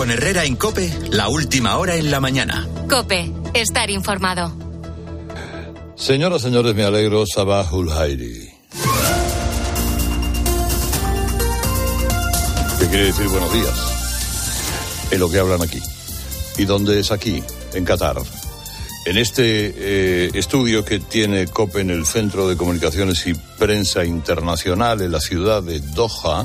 Con Herrera en COPE, la última hora en la mañana. COPE, estar informado. Señoras, señores, me alegro. Sabahul Khairi. ¿Qué quiere decir buenos días? Es lo que hablan aquí. ¿Y dónde es aquí? En Qatar. En este estudio que tiene COPE en el Centro de Comunicaciones y Prensa Internacional en la ciudad de Doha,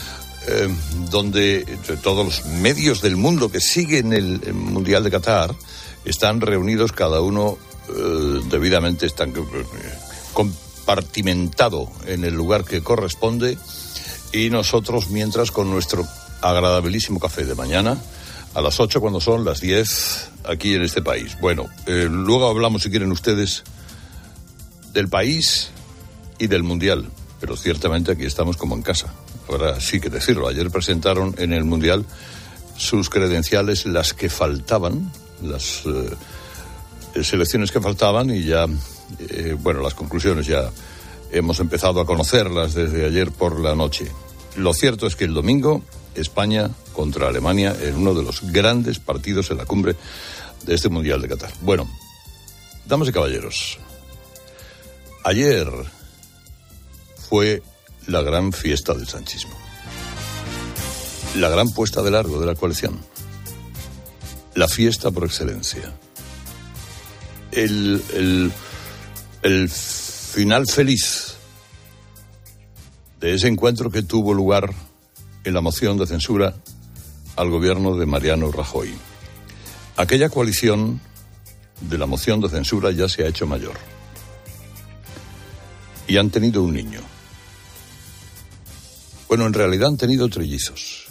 donde todos los medios del mundo que siguen el Mundial de Qatar están reunidos, cada uno debidamente están compartimentado en el lugar que corresponde, y nosotros mientras con nuestro agradabilísimo café de mañana a las 8 cuando son las 10 aquí en este país. Bueno, luego hablamos, si quieren ustedes, del país y del Mundial, pero ciertamente aquí estamos como en casa. Ahora sí que decirlo, ayer presentaron en el Mundial sus credenciales, las que faltaban, las selecciones que faltaban, y ya, las conclusiones ya hemos empezado a conocerlas desde ayer por la noche. Lo cierto es que el domingo España contra Alemania en uno de los grandes partidos en la cumbre de este Mundial de Qatar. Bueno, damas y caballeros, ayer fue la gran fiesta del sanchismo, la gran puesta de largo de la coalición, la fiesta por excelencia, el final feliz de ese encuentro que tuvo lugar en la moción de censura al gobierno de Mariano Rajoy. Aquella coalición de la moción de censura ya se ha hecho mayor y han tenido un niño. Bueno, en realidad han tenido trillizos.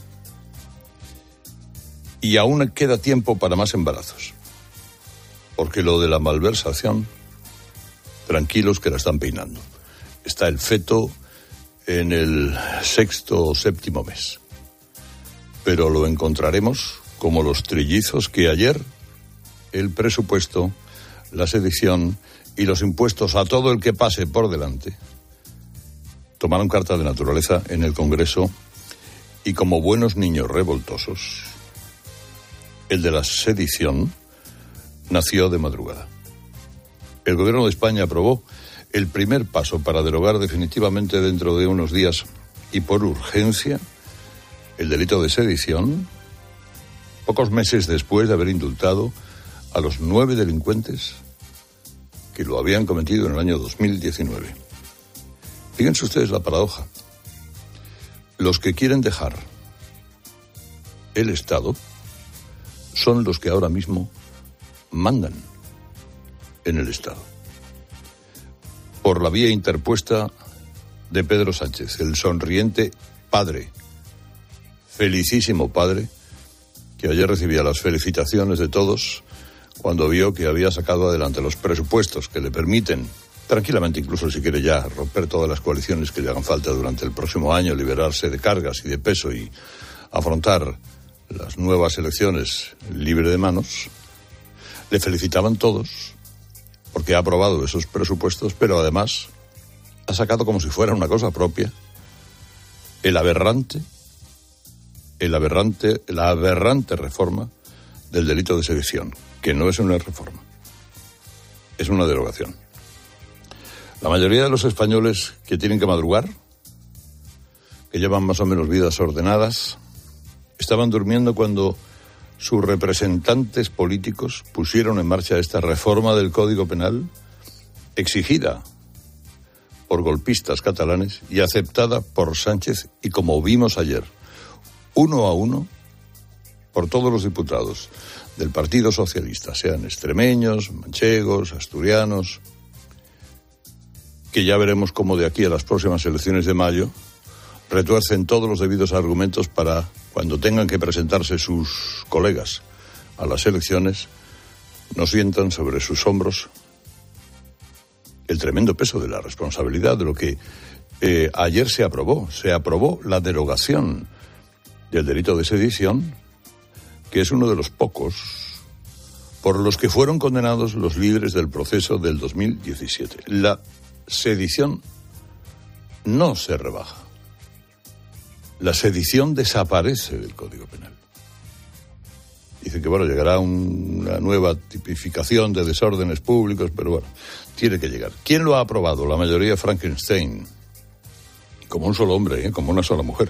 Y aún queda tiempo para más embarazos. Porque lo de la malversación, tranquilos que la están peinando. Está el feto en el 6º o 7º mes. Pero lo encontraremos como los trillizos que ayer el presupuesto, la sedición y los impuestos a todo el que pase por delante tomaron carta de naturaleza en el Congreso, y como buenos niños revoltosos, el de la sedición nació de madrugada. El gobierno de España aprobó el primer paso para derogar definitivamente dentro de unos días y por urgencia el delito de sedición, pocos meses después de haber indultado a los 9 delincuentes que lo habían cometido en el año 2019. Fíjense ustedes la paradoja. Los que quieren dejar el Estado son los que ahora mismo mandan en el Estado. Por la vía interpuesta de Pedro Sánchez, el sonriente padre, felicísimo padre, que ayer recibía las felicitaciones de todos cuando vio que había sacado adelante los presupuestos que le permiten tranquilamente, incluso si quiere ya, romper todas las coaliciones que le hagan falta durante el próximo año, liberarse de cargas y de peso y afrontar las nuevas elecciones libre de manos. Le felicitaban todos porque ha aprobado esos presupuestos, pero además ha sacado como si fuera una cosa propia la aberrante reforma del delito de sedición, que no es una reforma, es una derogación. La mayoría de los españoles que tienen que madrugar, que llevan más o menos vidas ordenadas, estaban durmiendo cuando sus representantes políticos pusieron en marcha esta reforma del Código Penal, exigida por golpistas catalanes y aceptada por Sánchez, y como vimos ayer, 1 a 1, por todos los diputados del Partido Socialista, sean extremeños, manchegos, asturianos, que ya veremos cómo de aquí a las próximas elecciones de mayo retuercen todos los debidos argumentos para, cuando tengan que presentarse sus colegas a las elecciones, no sientan sobre sus hombros el tremendo peso de la responsabilidad de lo que ayer se aprobó. Se aprobó la derogación del delito de sedición, que es uno de los pocos por los que fueron condenados los líderes del proceso del 2017. La sedición no se rebaja. La sedición desaparece del Código Penal. Dice que, bueno, llegará una nueva tipificación de desórdenes públicos, pero bueno, tiene que llegar. ¿Quién lo ha aprobado? La mayoría Frankenstein. Como un solo hombre, como una sola mujer.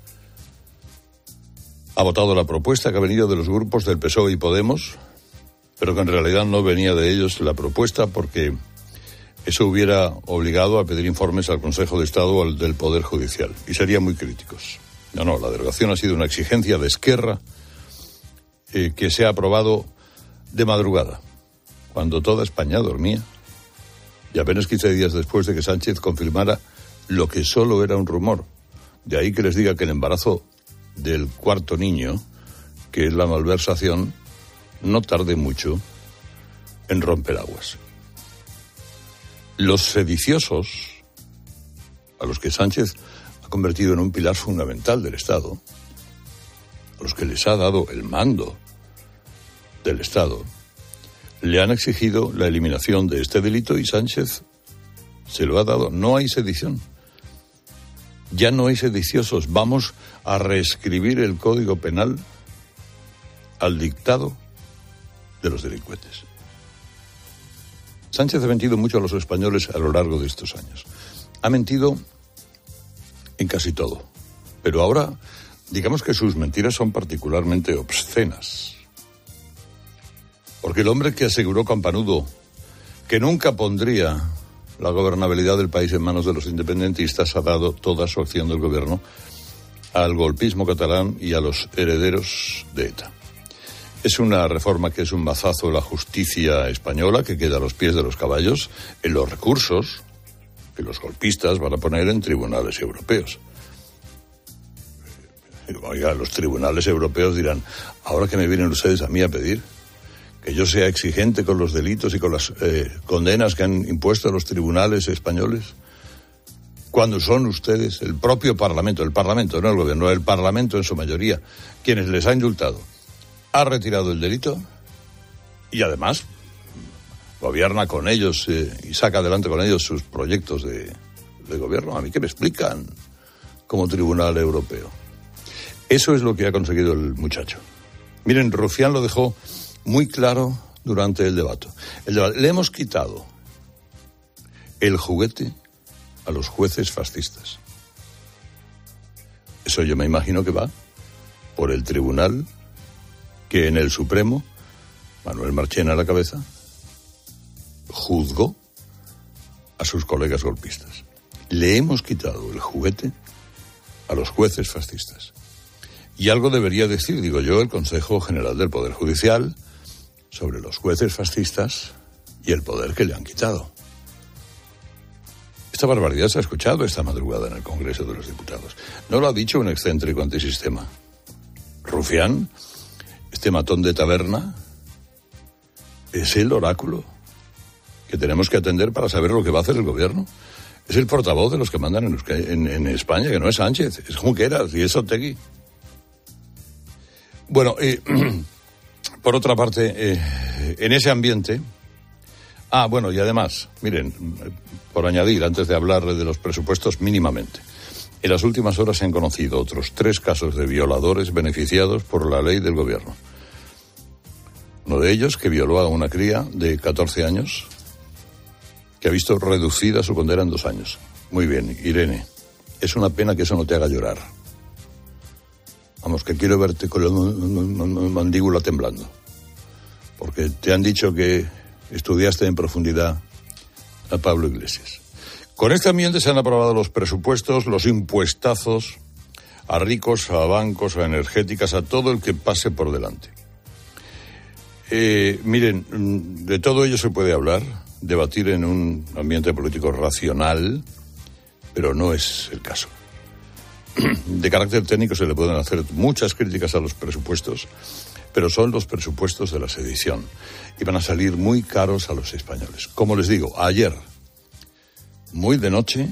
Ha votado la propuesta que ha venido de los grupos del PSOE y Podemos, pero que en realidad no venía de ellos la propuesta porque eso hubiera obligado a pedir informes al Consejo de Estado o al del Poder Judicial, y serían muy críticos. No, la derogación ha sido una exigencia de Esquerra que se ha aprobado de madrugada, cuando toda España dormía, y apenas 15 días después de que Sánchez confirmara lo que solo era un rumor. De ahí que les diga que el embarazo del cuarto niño, que es la malversación, no tarde mucho en romper aguas. Los sediciosos, a los que Sánchez ha convertido en un pilar fundamental del Estado, a los que les ha dado el mando del Estado, le han exigido la eliminación de este delito y Sánchez se lo ha dado. No hay sedición. Ya no hay sediciosos. Vamos a reescribir el Código Penal al dictado de los delincuentes. Sánchez ha mentido mucho a los españoles a lo largo de estos años. Ha mentido en casi todo. Pero ahora, digamos que sus mentiras son particularmente obscenas. Porque el hombre que aseguró campanudo que nunca pondría la gobernabilidad del país en manos de los independentistas ha dado toda su acción del gobierno al golpismo catalán y a los herederos de ETA. Es una reforma que es un mazazo en la justicia española que queda a los pies de los caballos en los recursos que los golpistas van a poner en tribunales europeos. Oiga, los tribunales europeos dirán, ahora que me vienen ustedes a mí a pedir que yo sea exigente con los delitos y con las condenas que han impuesto los tribunales españoles, cuando son ustedes, el propio Parlamento, no el gobierno, el Parlamento en su mayoría, quienes les ha indultado, ha retirado el delito y además gobierna con ellos y saca adelante con ellos sus proyectos de gobierno. ¿A mí qué me explican como tribunal europeo? Eso es lo que ha conseguido el muchacho. Miren, Rufián lo dejó muy claro durante el debate. Le hemos quitado el juguete a los jueces fascistas. Eso yo me imagino que va por el tribunal que en el Supremo, Manuel Marchena a la cabeza, juzgó a sus colegas golpistas. Le hemos quitado el juguete a los jueces fascistas. Y algo debería decir, digo yo, el Consejo General del Poder Judicial sobre los jueces fascistas y el poder que le han quitado. Esta barbaridad se ha escuchado esta madrugada en el Congreso de los Diputados. No lo ha dicho un excéntrico antisistema. Rufián, este matón de taberna, es el oráculo que tenemos que atender para saber lo que va a hacer el gobierno. Es el portavoz de los que mandan en España, que no es Sánchez, es Junqueras y es Otegi. Bueno, por otra parte, en ese ambiente... y además, miren, por añadir, antes de hablar de los presupuestos mínimamente, en las últimas horas se han conocido otros 3 casos de violadores beneficiados por la ley del gobierno. Uno de ellos, que violó a una cría de 14 años, que ha visto reducida su condena en 2 años. Muy bien, Irene, es una pena que eso no te haga llorar. Vamos, que quiero verte con la mandíbula temblando. Porque te han dicho que estudiaste en profundidad a Pablo Iglesias. Con este ambiente se han aprobado los presupuestos, los impuestazos a ricos, a bancos, a energéticas, a todo el que pase por delante. Miren, de todo ello se puede hablar, debatir en un ambiente político racional, pero no es el caso. De carácter técnico se le pueden hacer muchas críticas a los presupuestos, pero son los presupuestos de la sedición y van a salir muy caros a los españoles. Como les digo, ayer, muy de noche,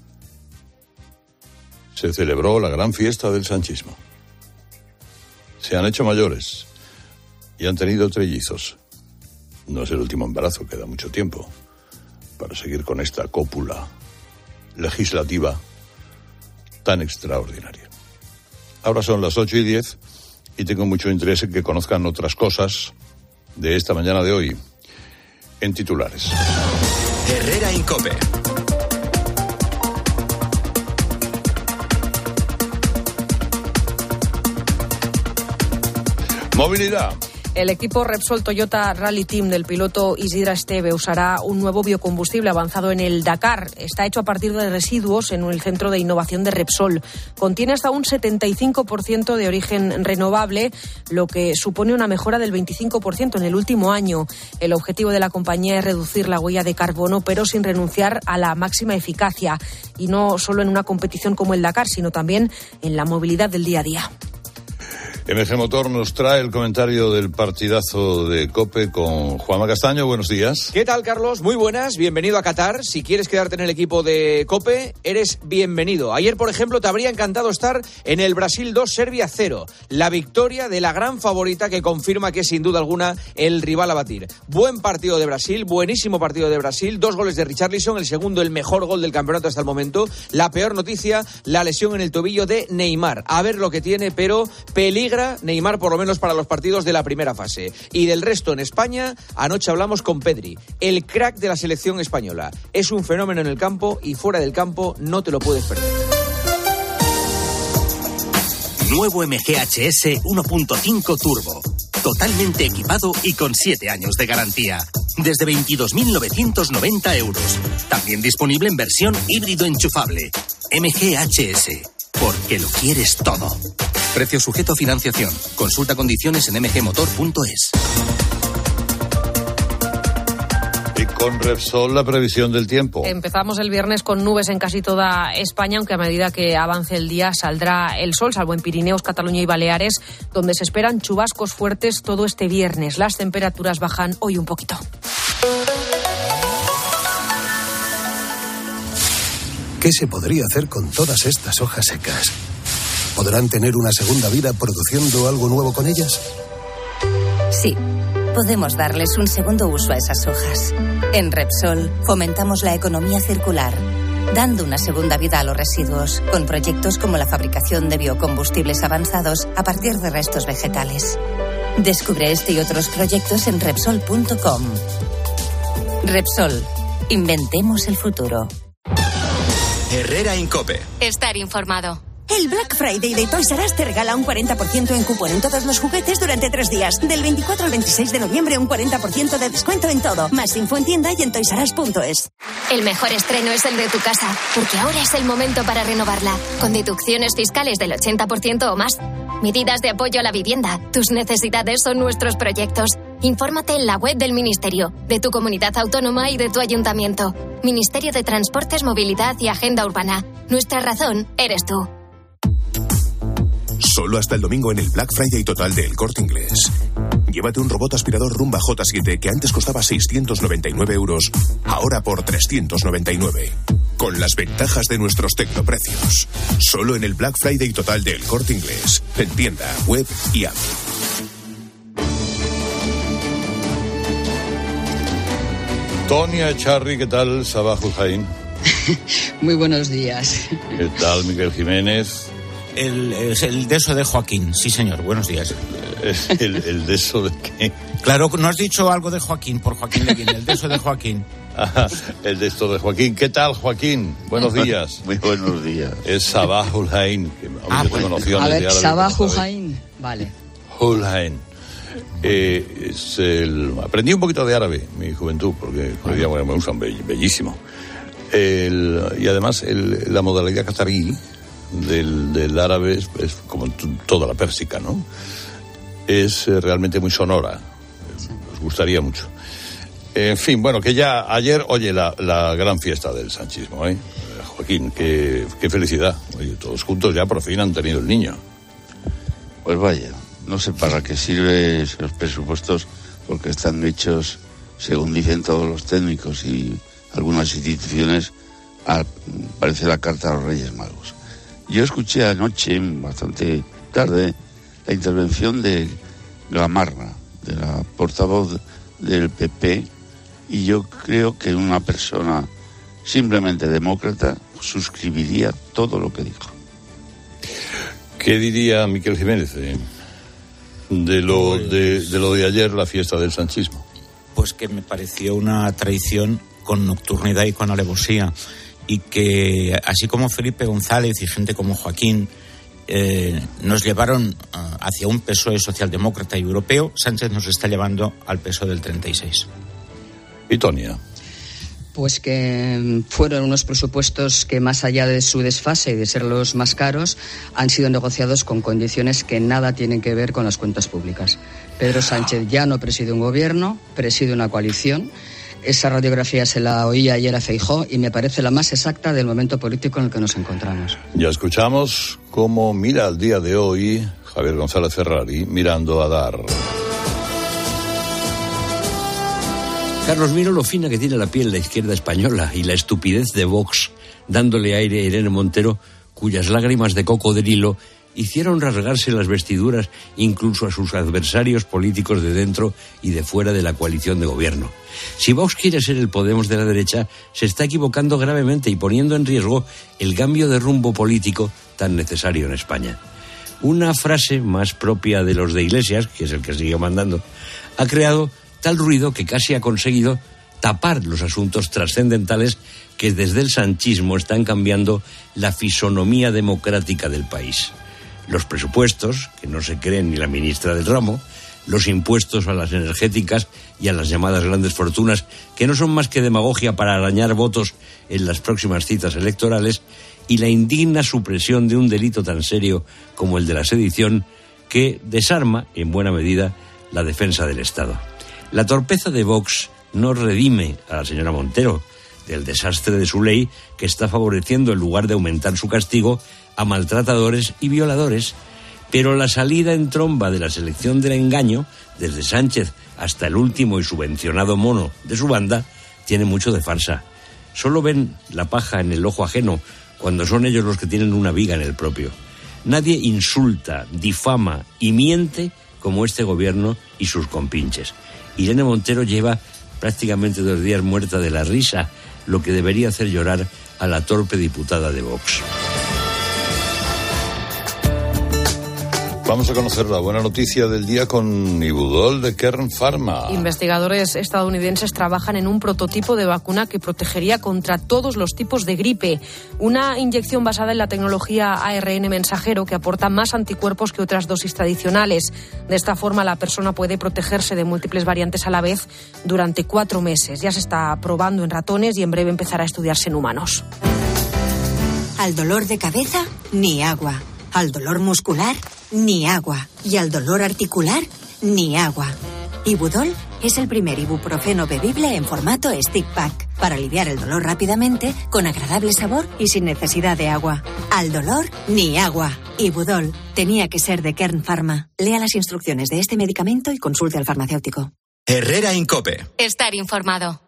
se celebró la gran fiesta del sanchismo. Se han hecho mayores y han tenido trellizos. No es el último embarazo, queda mucho tiempo para seguir con esta cópula legislativa tan extraordinaria. Ahora son las 8:10, y tengo mucho interés en que conozcan otras cosas de esta mañana de hoy. En titulares. Herrera Incope. Movilidad. El equipo Repsol Toyota Rally Team del piloto Isidre Esteve usará un nuevo biocombustible avanzado en el Dakar. Está hecho a partir de residuos en el Centro de Innovación de Repsol. Contiene hasta un 75% de origen renovable, lo que supone una mejora del 25% en el último año. El objetivo de la compañía es reducir la huella de carbono, pero sin renunciar a la máxima eficacia. Y no solo en una competición como el Dakar, sino también en la movilidad del día a día. MG Motor nos trae el comentario del partidazo de COPE con Juanma Castaño. Buenos días. ¿Qué tal, Carlos? Muy buenas. Bienvenido a Qatar. Si quieres quedarte en el equipo de COPE, eres bienvenido. Ayer, por ejemplo, te habría encantado estar en el Brasil 2, Serbia 0. La victoria de la gran favorita que confirma que es sin duda alguna el rival a batir. Buen partido de Brasil, buenísimo partido de Brasil. 2 goles de Richarlison, el segundo el mejor gol del campeonato hasta el momento. La peor noticia, la lesión en el tobillo de Neymar. A ver lo que tiene, pero peligra Neymar por lo menos para los partidos de la primera fase. Y del resto en España, anoche hablamos con Pedri, el crack de la selección española. Es un fenómeno en el campo y fuera del campo no te lo puedes perder. Nuevo MG HS 1.5 Turbo. Totalmente equipado y con 7 años de garantía. Desde 22.990 euros. También disponible en versión híbrido enchufable. MG HS. Porque lo quieres todo. Precio sujeto a financiación. Consulta condiciones en mgmotor.es. Y con Repsol, la previsión del tiempo. Empezamos el viernes con nubes en casi toda España, aunque a medida que avance el día saldrá el sol, salvo en Pirineos, Cataluña y Baleares, donde se esperan chubascos fuertes todo este viernes. Las temperaturas bajan hoy un poquito. ¿Qué se podría hacer con todas estas hojas secas? ¿Podrán tener una segunda vida produciendo algo nuevo con ellas? Sí, podemos darles un segundo uso a esas hojas. En Repsol fomentamos la economía circular, dando una segunda vida a los residuos, con proyectos como la fabricación de biocombustibles avanzados a partir de restos vegetales. Descubre este y otros proyectos en Repsol.com. Repsol, inventemos el futuro. Herrera Incope. Estar informado. El Black Friday de Toys R Us te regala un 40% en cupón en todos los juguetes durante 3 días. Del 24 al 26 de noviembre, un 40% de descuento en todo. Más info en tienda y en toysrus.es. El mejor estreno es el de tu casa, porque ahora es el momento para renovarla, con deducciones fiscales del 80% o más. Medidas de apoyo a la vivienda. Tus necesidades son nuestros proyectos. Infórmate en la web del Ministerio, de tu comunidad autónoma y de tu ayuntamiento. Ministerio de Transportes, Movilidad y Agenda Urbana. Nuestra razón eres tú. Solo hasta el domingo en el Black Friday total de El Corte Inglés. Llévate un robot aspirador Rumba J7 que antes costaba 699 euros, ahora por 399. Con las ventajas de nuestros tecnoprecios. Solo en el Black Friday total de El Corte Inglés. En tienda, web y app. Tonia Echarri, ¿qué tal? Sabah Hussain. Muy buenos días. ¿Qué tal, Miguel Jiménez? El deso de Joaquín, sí señor, buenos días. ¿El deso de qué? Claro, ¿no has dicho algo de Joaquín? Por Joaquín Leguín, el deso de Joaquín. El deso de Joaquín. ¿Qué tal, Joaquín? Buenos días. Muy buenos días. Es Sabah Hussain. A ver, Sabah Hussain. Vale. Hussain. Aprendí un poquito de árabe en mi juventud, porque hoy día me usan bellísimo. Y además, la modalidad catarí del árabe es como toda la pérsica, ¿no? Es realmente muy sonora. Os gustaría mucho. En fin, bueno, que ya ayer, oye, la gran fiesta del sanchismo, ¿eh? Joaquín, qué felicidad. Oye, todos juntos ya por fin han tenido el niño. Pues vaya, no sé para qué sirven esos presupuestos, porque están hechos, según dicen todos los técnicos y algunas instituciones, parece la carta a los Reyes Magos. Yo escuché anoche, bastante tarde, la intervención de Gamarra, de la portavoz del PP, y yo creo que una persona simplemente demócrata suscribiría todo lo que dijo. ¿Qué diría Miquel Jiménez? de lo de ayer, la fiesta del sanchismo? Pues que me pareció una traición con nocturnidad y con alevosía, y que así como Felipe González y gente como Joaquín nos llevaron hacia un PSOE socialdemócrata y europeo, Sánchez nos está llevando al PSOE del 36. ¿Y Tonia? Pues que fueron unos presupuestos que, más allá de su desfase y de ser los más caros, han sido negociados con condiciones que nada tienen que ver con las cuentas públicas. Pedro Sánchez ya no preside un gobierno, preside una coalición. Esa radiografía se la oí ayer a Feijóo y me parece la más exacta del momento político en el que nos encontramos. Ya escuchamos cómo mira al día de hoy Javier González Ferrari mirando a Dar. Carlos, miro lo fina que tiene la piel la izquierda española y la estupidez de Vox, dándole aire a Irene Montero, cuyas lágrimas de cocodrilo hicieron rasgarse las vestiduras incluso a sus adversarios políticos de dentro y de fuera de la coalición de gobierno. Si Vox quiere ser el Podemos de la derecha, se está equivocando gravemente y poniendo en riesgo el cambio de rumbo político tan necesario en España. Una frase más propia de los de Iglesias, que es el que sigue mandando, ha creado tal ruido que casi ha conseguido tapar los asuntos trascendentales que desde el sanchismo están cambiando la fisonomía democrática del país. Los presupuestos, que no se creen ni la ministra del ramo, los impuestos a las energéticas y a las llamadas grandes fortunas, que no son más que demagogia para arañar votos en las próximas citas electorales, y la indigna supresión de un delito tan serio como el de la sedición, que desarma, en buena medida, la defensa del Estado. La torpeza de Vox no redime a la señora Montero del desastre de su ley, que está favoreciendo, en lugar de aumentar su castigo, a maltratadores y violadores. Pero la salida en tromba de la selección del engaño, desde Sánchez hasta el último y subvencionado mono de su banda, tiene mucho de farsa. Solo ven la paja en el ojo ajeno, cuando son ellos los que tienen una viga en el propio. Nadie insulta, difama y miente como este gobierno y sus compinches. Irene Montero lleva prácticamente 2 días muerta de la risa, lo que debería hacer llorar a la torpe diputada de Vox. Vamos a conocer la buena noticia del día con Ibudol de Kern Pharma. Investigadores estadounidenses trabajan en un prototipo de vacuna que protegería contra todos los tipos de gripe. Una inyección basada en la tecnología ARN mensajero que aporta más anticuerpos que otras dosis tradicionales. De esta forma, la persona puede protegerse de múltiples variantes a la vez durante 4 meses. Ya se está probando en ratones y en breve empezará a estudiarse en humanos. Al dolor de cabeza, ni agua. Al dolor muscular, ni agua. Y al dolor articular, ni agua. Ibudol es el primer ibuprofeno bebible en formato stick pack para aliviar el dolor rápidamente, con agradable sabor y sin necesidad de agua. Al dolor, ni agua. Ibudol tenía que ser de Kern Pharma. Lea las instrucciones de este medicamento y consulte al farmacéutico. Herrera en COPE. Estar informado.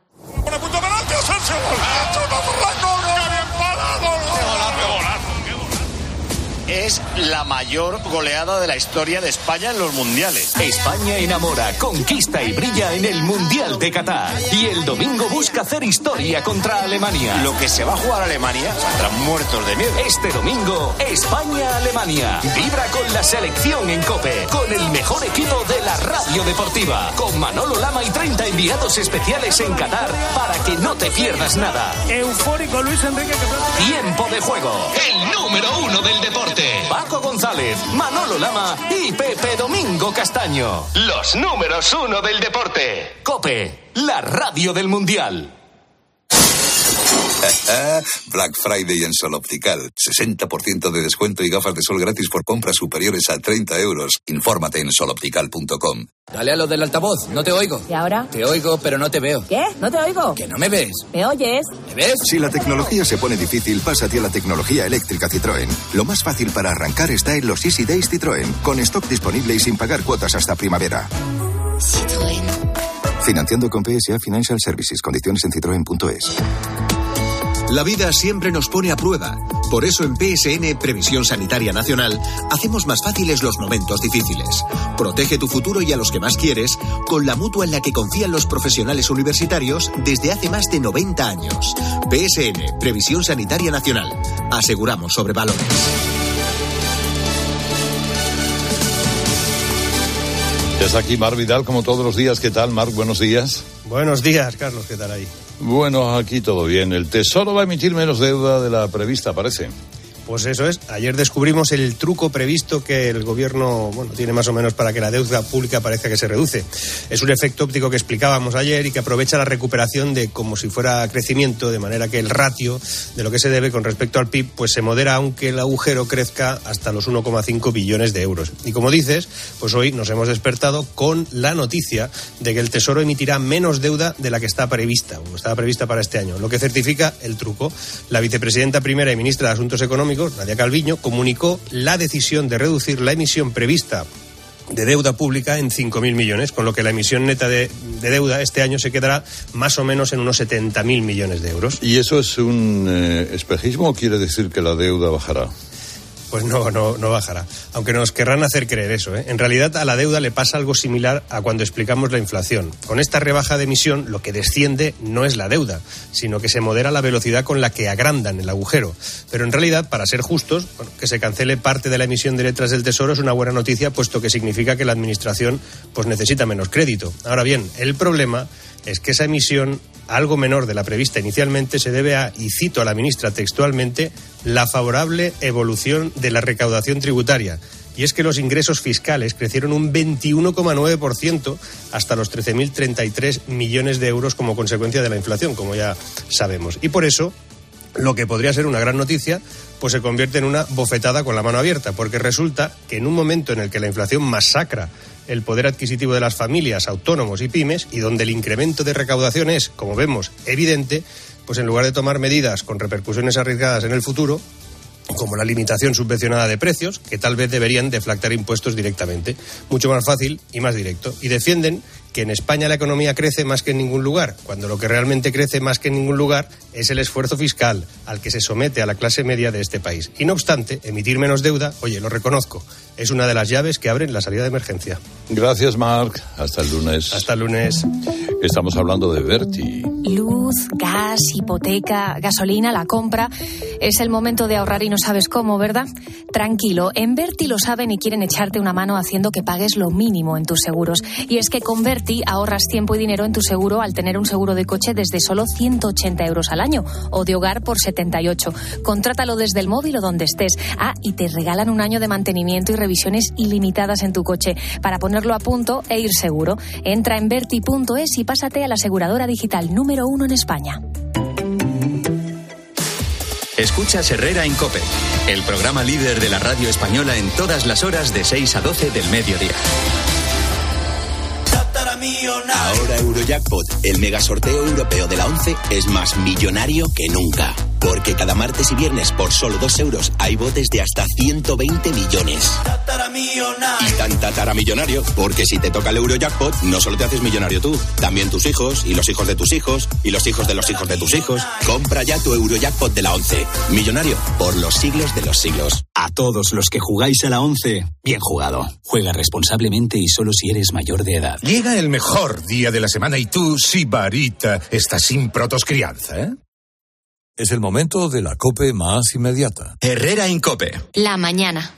Es la mayor goleada de la historia de España en los mundiales. España enamora, conquista y brilla en el Mundial de Qatar. Y el domingo busca hacer historia contra Alemania. Lo que se va a jugar a Alemania, saldrán muertos de miedo. Este domingo, España-Alemania. Vibra con la selección en COPE, con el mejor equipo de la radio deportiva, con Manolo Lama y 30 enviados especiales en Qatar para que no te pierdas nada. Eufórico Luis Enrique. Tiempo de juego. El número 1 del deporte. Paco González, Manolo Lama y Pepe Domingo Castaño. Los números 1 del deporte. COPE, la radio del Mundial. Black Friday en Sol Optical. 60% de descuento y gafas de sol gratis por compras superiores a 30 euros. Infórmate en soloptical.com. Dale a lo del altavoz, no te oigo. ¿Y ahora? Te oigo, pero no te veo. ¿Qué? ¿No te oigo? Que no me ves. ¿Me oyes? ¿Me ves? Si la tecnología se pone difícil, pásate a la tecnología eléctrica Citroën. Lo más fácil para arrancar está en los Easy Days Citroën, con stock disponible y sin pagar cuotas hasta primavera. Citroën. Financiando con PSA Financial Services. Condiciones en citroen.es. La vida siempre nos pone a prueba. Por eso en PSN, Previsión Sanitaria Nacional, hacemos más fáciles los momentos difíciles. Protege tu futuro y a los que más quieres con la mutua en la que confían los profesionales universitarios desde hace más de 90 años. PSN, Previsión Sanitaria Nacional. Aseguramos sobre valores. Ya está aquí Marc Vidal, como todos los días. ¿Qué tal, Marc? Buenos días. Buenos días, Carlos. ¿Qué tal ahí? Bueno, aquí todo bien. El Tesoro va a emitir menos deuda de la prevista, parece. Pues eso es. Ayer descubrimos el truco previsto que el gobierno tiene más o menos para que la deuda pública parezca que se reduce. Es un efecto óptico que explicábamos ayer y que aprovecha la recuperación de como si fuera crecimiento, de manera que el ratio de lo que se debe con respecto al PIB pues se modera, aunque el agujero crezca hasta los 1,5 billones de euros. Y como dices, pues hoy nos hemos despertado con la noticia de que el Tesoro emitirá menos deuda de la que está prevista, o estaba prevista para este año, lo que certifica el truco. La vicepresidenta primera y ministra de Asuntos Económicos, Nadia Calviño, comunicó la decisión de reducir la emisión prevista de deuda pública en 5.000 millones, con lo que la emisión neta de deuda este año se quedará más o menos en unos 70.000 millones de euros. ¿Y eso es un espejismo o quiere decir que la deuda bajará? Pues no bajará, aunque nos querrán hacer creer eso, ¿eh? En realidad a la deuda le pasa algo similar a cuando explicamos la inflación. Con esta rebaja de emisión lo que desciende no es la deuda, sino que se modera la velocidad con la que agrandan el agujero. Pero en realidad, para ser justos, que se cancele parte de la emisión de letras del Tesoro es una buena noticia, puesto que significa que la administración pues necesita menos crédito. Ahora bien, el problema es que esa emisión, algo menor de la prevista inicialmente, se debe a, y cito a la ministra textualmente, la favorable evolución de la recaudación tributaria. Y es que los ingresos fiscales crecieron un 21,9% hasta los 13.033 millones de euros como consecuencia de la inflación, como ya sabemos. Y por eso, lo que podría ser una gran noticia, pues se convierte en una bofetada con la mano abierta, porque resulta que en un momento en el que la inflación masacra el poder adquisitivo de las familias, autónomos y pymes, y donde el incremento de recaudación es, como vemos, evidente, pues en lugar de tomar medidas con repercusiones arriesgadas en el futuro, como la limitación subvencionada de precios, que tal vez deberían deflactar impuestos directamente. Mucho más fácil y más directo. Y defienden que en España la economía crece más que en ningún lugar, cuando lo que realmente crece más que en ningún lugar es el esfuerzo fiscal al que se somete a la clase media de este país. Y no obstante, emitir menos deuda, oye, lo reconozco, es una de las llaves que abren la salida de emergencia. Gracias, Marc. Hasta el lunes. Hasta el lunes. Estamos hablando de Berti. Luz, gas, hipoteca, gasolina, la compra. Es el momento de ahorrar y no sabes cómo, ¿verdad? Tranquilo, en Berti lo saben y quieren echarte una mano haciendo que pagues lo mínimo en tus seguros. Y es que con Berti ahorras tiempo y dinero en tu seguro al tener un seguro de coche desde solo 180 euros al año o de hogar por 78. Contrátalo desde el móvil o donde estés. Ah, y te regalan un año de mantenimiento y revisiones ilimitadas en tu coche para ponerlo a punto e ir seguro. Entra en Berti.es y pásate a la aseguradora digital número 1 en España. Escuchas Herrera en COPE, el programa líder de la radio española en todas las horas de 6 a 12 del mediodía. Ahora Eurojackpot, el mega sorteo europeo de la 11, es más millonario que nunca. Porque cada martes y viernes por solo 2 euros hay botes de hasta 120 millones. Y tan tataramillonario, porque si te toca el Eurojackpot, no solo te haces millonario tú, también tus hijos, y los hijos de tus hijos, y los hijos de los hijos de tus hijos. Compra ya tu Eurojackpot de la 11. Millonario por los siglos de los siglos. A todos los que jugáis a la 11, bien jugado. Juega responsablemente y solo si eres mayor de edad. Llega el mejor día de la semana y tú, sibarita, estás sin protoscrianza, ¿eh? Es el momento de la COPE más inmediata. Herrera en COPE. La mañana.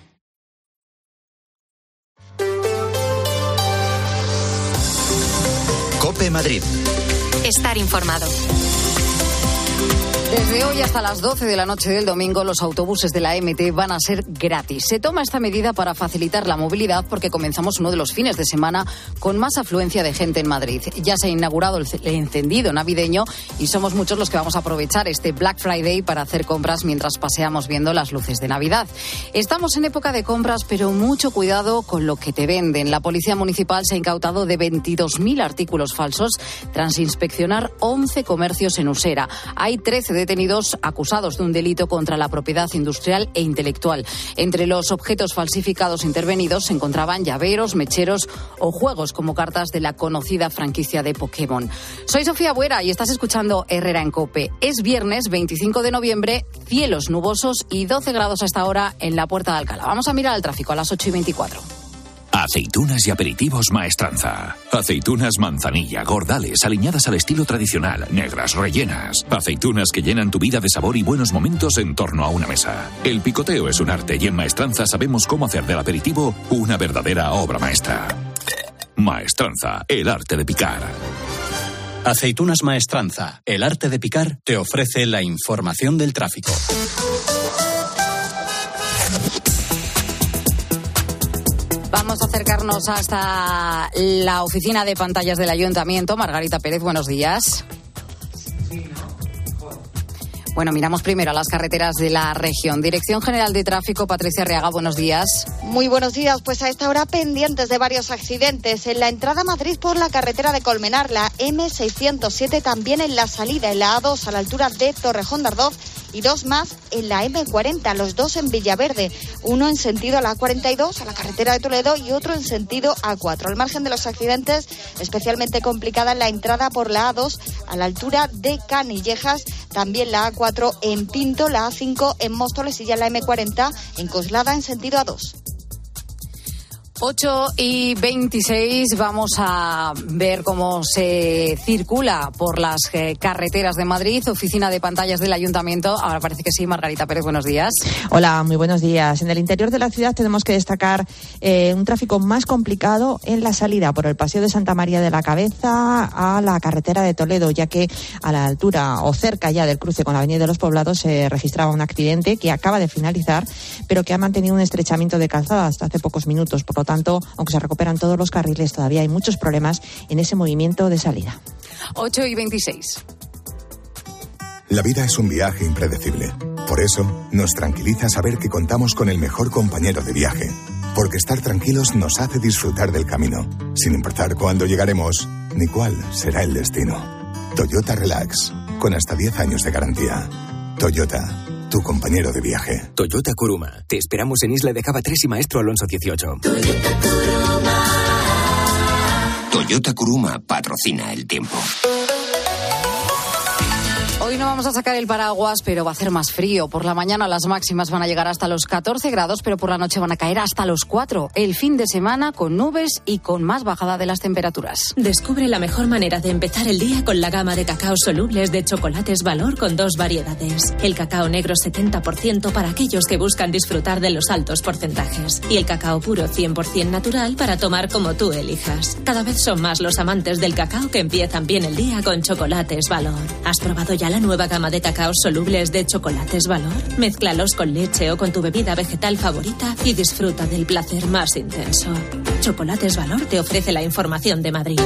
COPE Madrid. Estar informado. Desde hoy hasta las 12 de la noche del domingo, los autobuses de la MT van a ser gratis. Se toma esta medida para facilitar la movilidad porque comenzamos uno de los fines de semana con más afluencia de gente en Madrid. Ya se ha inaugurado el encendido navideño y somos muchos los que vamos a aprovechar este Black Friday para hacer compras mientras paseamos viendo las luces de Navidad. Estamos en época de compras, pero mucho cuidado con lo que te venden. La Policía Municipal se ha incautado de 22.000 artículos falsos tras inspeccionar 11 comercios en Usera. Hay 13 detenidos acusados de un delito contra la propiedad industrial e intelectual. Entre los objetos falsificados intervenidos se encontraban llaveros, mecheros o juegos como cartas de la conocida franquicia de Pokémon. Soy Sofía Buera y estás escuchando Herrera en COPE. Es viernes 25 de noviembre, cielos nubosos y 12 grados hasta ahora en la Puerta de Alcalá. Vamos a mirar al tráfico a las 8:24. Aceitunas y aperitivos Maestranza. Aceitunas manzanilla, gordales, aliñadas al estilo tradicional, negras, rellenas. Aceitunas que llenan tu vida de sabor y buenos momentos en torno a una mesa. El picoteo es un arte y en Maestranza sabemos cómo hacer del aperitivo una verdadera obra maestra. Maestranza, el arte de picar. Aceitunas Maestranza, el arte de picar, te ofrece la información del tráfico. Vamos a acercarnos hasta la oficina de pantallas del Ayuntamiento. Margarita Pérez, buenos días. Bueno, miramos primero a las carreteras de la región. Dirección General de Tráfico, Patricia Arriaga, buenos días. Muy buenos días. Pues a esta hora pendientes de varios accidentes. En la entrada a Madrid por la carretera de Colmenar, la M607, también en la salida, en la A2 a la altura de Torrejón de Ardoz, y dos más en la M40, los dos en Villaverde. Uno en sentido a la A42, a la carretera de Toledo, y otro en sentido A4. Al margen de los accidentes, especialmente complicada en la entrada por la A2 a la altura de Canillejas, también la A4 en Pinto, la A5 en Móstoles y ya la M40 en Coslada en sentido A2. 8:26, vamos a ver cómo se circula por las carreteras de Madrid. Oficina de pantallas del Ayuntamiento. Ahora parece que sí. Margarita Pérez, buenos días. Hola, muy buenos días. En el interior de la ciudad tenemos que destacar un tráfico más complicado en la salida por el Paseo de Santa María de la Cabeza a la carretera de Toledo, ya que a la altura o cerca ya del cruce con la Avenida de los Poblados se registraba un accidente que acaba de finalizar, pero que ha mantenido un estrechamiento de calzada hasta hace pocos minutos. Por lo tanto, aunque se recuperan todos los carriles, todavía hay muchos problemas en ese movimiento de salida. 8:26. La vida es un viaje impredecible. Por eso, nos tranquiliza saber que contamos con el mejor compañero de viaje. Porque estar tranquilos nos hace disfrutar del camino, sin importar cuándo llegaremos ni cuál será el destino. Toyota Relax, con hasta 10 años de garantía. Toyota, tu compañero de viaje. Toyota Kuruma. Te esperamos en Isla de Cava 3 y Maestro Alonso 18. Toyota Kuruma patrocina el tiempo. Hoy no vamos a sacar el paraguas, pero va a hacer más frío. Por la mañana las máximas van a llegar hasta los 14 grados, pero por la noche van a caer hasta los 4. El fin de semana con nubes y con más bajada de las temperaturas. Descubre la mejor manera de empezar el día con la gama de cacao solubles de Chocolates Valor con 2 variedades. El cacao negro 70% para aquellos que buscan disfrutar de los altos porcentajes. Y el cacao puro 100% natural para tomar como tú elijas. Cada vez son más los amantes del cacao que empiezan bien el día con Chocolates Valor. ¿Has probado ya la nueva gama de cacaos solubles de Chocolates Valor? Mézclalos con leche o con tu bebida vegetal favorita y disfruta del placer más intenso. Chocolates Valor te ofrece la información de Madrid.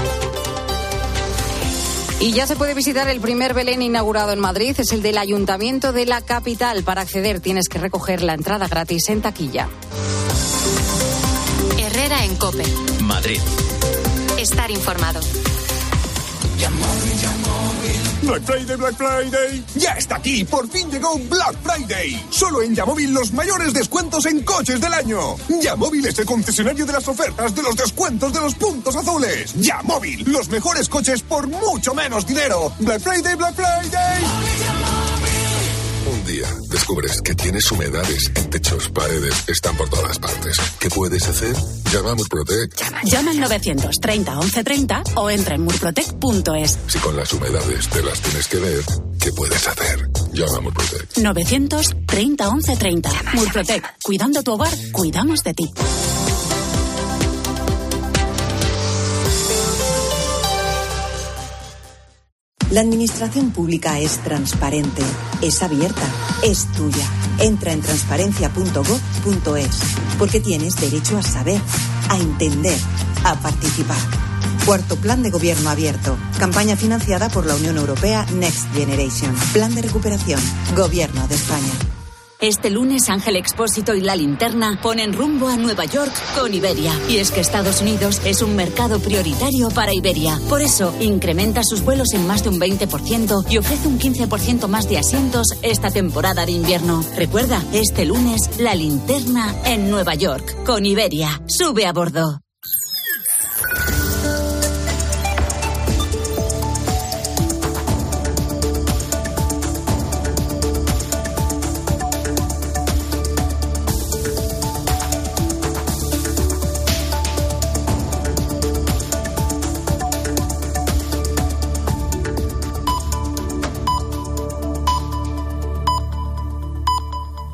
Y ya se puede visitar el primer Belén inaugurado en Madrid, es el del Ayuntamiento de la capital. Para acceder tienes que recoger la entrada gratis en taquilla. Herrera en COPE. Madrid. Estar informado. Black Friday, Black Friday. Ya está aquí, por fin llegó Black Friday. Solo en Yamóvil los mayores descuentos en coches del año. Yamóvil es el concesionario de las ofertas, de los descuentos, de los puntos azules. Yamóvil, los mejores coches por mucho menos dinero. Black Friday, Black Friday. Un día descubres que tienes humedades en techos, paredes, están por todas partes. ¿Qué puedes hacer? Llama a Murprotec. Llama al 930 1130 o entra en murprotec.es. Si con las humedades te las tienes que ver, ¿qué puedes hacer? Llama a Murprotec. 930 1130. Murprotec. Cuidando tu hogar, cuidamos de ti. La administración pública es transparente, es abierta, es tuya. Entra en transparencia.gov.es, porque tienes derecho a saber, a entender, a participar. Cuarto Plan de Gobierno Abierto. Campaña financiada por la Unión Europea Next Generation. Plan de recuperación. Gobierno de España. Este lunes Ángel Expósito y La Linterna ponen rumbo a Nueva York con Iberia. Y es que Estados Unidos es un mercado prioritario para Iberia. Por eso, incrementa sus vuelos en más de un 20% y ofrece un 15% más de asientos esta temporada de invierno. Recuerda, este lunes, La Linterna en Nueva York con Iberia. Sube a bordo.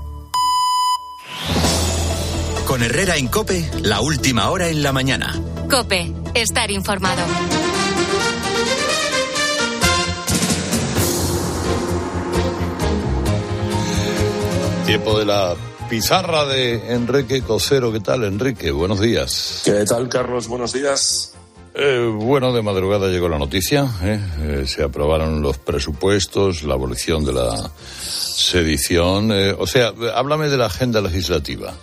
Con Herrera en COPE, la última hora en la mañana. COPE. Estar informado. Tiempo de la pizarra de Enrique Cocero. ¿Qué tal, Enrique? Buenos días. ¿Qué tal, Carlos? Buenos días. Bueno, de madrugada llegó la noticia. Se aprobaron los presupuestos, la abolición de la sedición. Háblame de la agenda legislativa.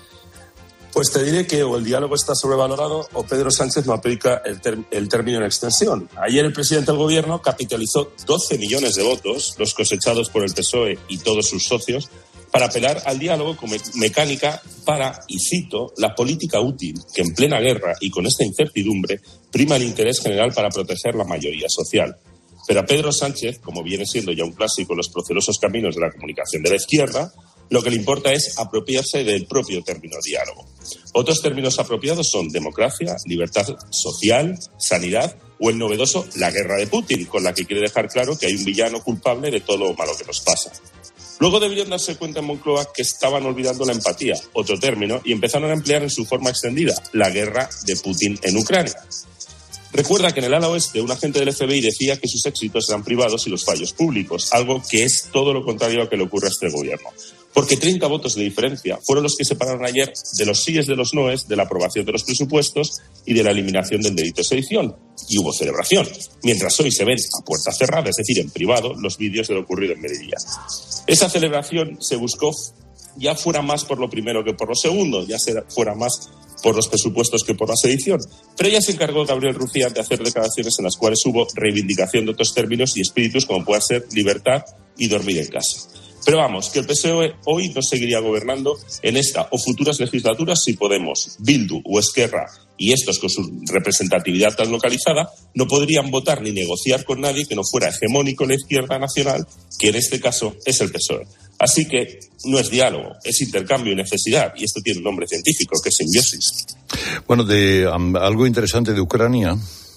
Pues te diré que o el diálogo está sobrevalorado o Pedro Sánchez no aplica el término en extensión. Ayer el presidente del gobierno capitalizó 12 millones de votos, los cosechados por el PSOE y todos sus socios, para apelar al diálogo como mecánica para, y cito, la política útil que en plena guerra y con esta incertidumbre prima el interés general para proteger la mayoría social. Pero a Pedro Sánchez, como viene siendo ya un clásico en los procelosos caminos de la comunicación de la izquierda, lo que le importa es apropiarse del propio término diálogo. Otros términos apropiados son democracia, libertad social, sanidad o el novedoso la guerra de Putin, con la que quiere dejar claro que hay un villano culpable de todo lo malo que nos pasa. Luego deberían darse cuenta en Moncloa que estaban olvidando la empatía, otro término, y empezaron a emplear en su forma extendida la guerra de Putin en Ucrania. Recuerda que en el ala oeste un agente del FBI decía que sus éxitos eran privados y los fallos públicos, algo que es todo lo contrario a lo que le ocurre a este gobierno. Porque 30 votos de diferencia fueron los que separaron ayer de los síes de los noes, de la aprobación de los presupuestos y de la eliminación del delito de sedición. Y hubo celebración, mientras hoy se ven a puerta cerrada, es decir, en privado, los vídeos de lo ocurrido en Melilla. Esa celebración se buscó ya fuera más por lo primero que por lo segundo, ya fuera más por los presupuestos que por la sedición. Pero ya se encargó Gabriel Rufián de hacer declaraciones en las cuales hubo reivindicación de otros términos y espíritus como pueda ser libertad y dormir en casa. Pero vamos, que el PSOE hoy no seguiría gobernando en esta o futuras legislaturas si Podemos, Bildu o Esquerra, y estos con su representatividad tan localizada, no podrían votar ni negociar con nadie que no fuera hegemónico en la izquierda nacional, que en este caso es el PSOE. Así que no es diálogo, es intercambio y necesidad, y esto tiene un nombre científico, que es simbiosis. Bueno, de algo interesante de Ucrania.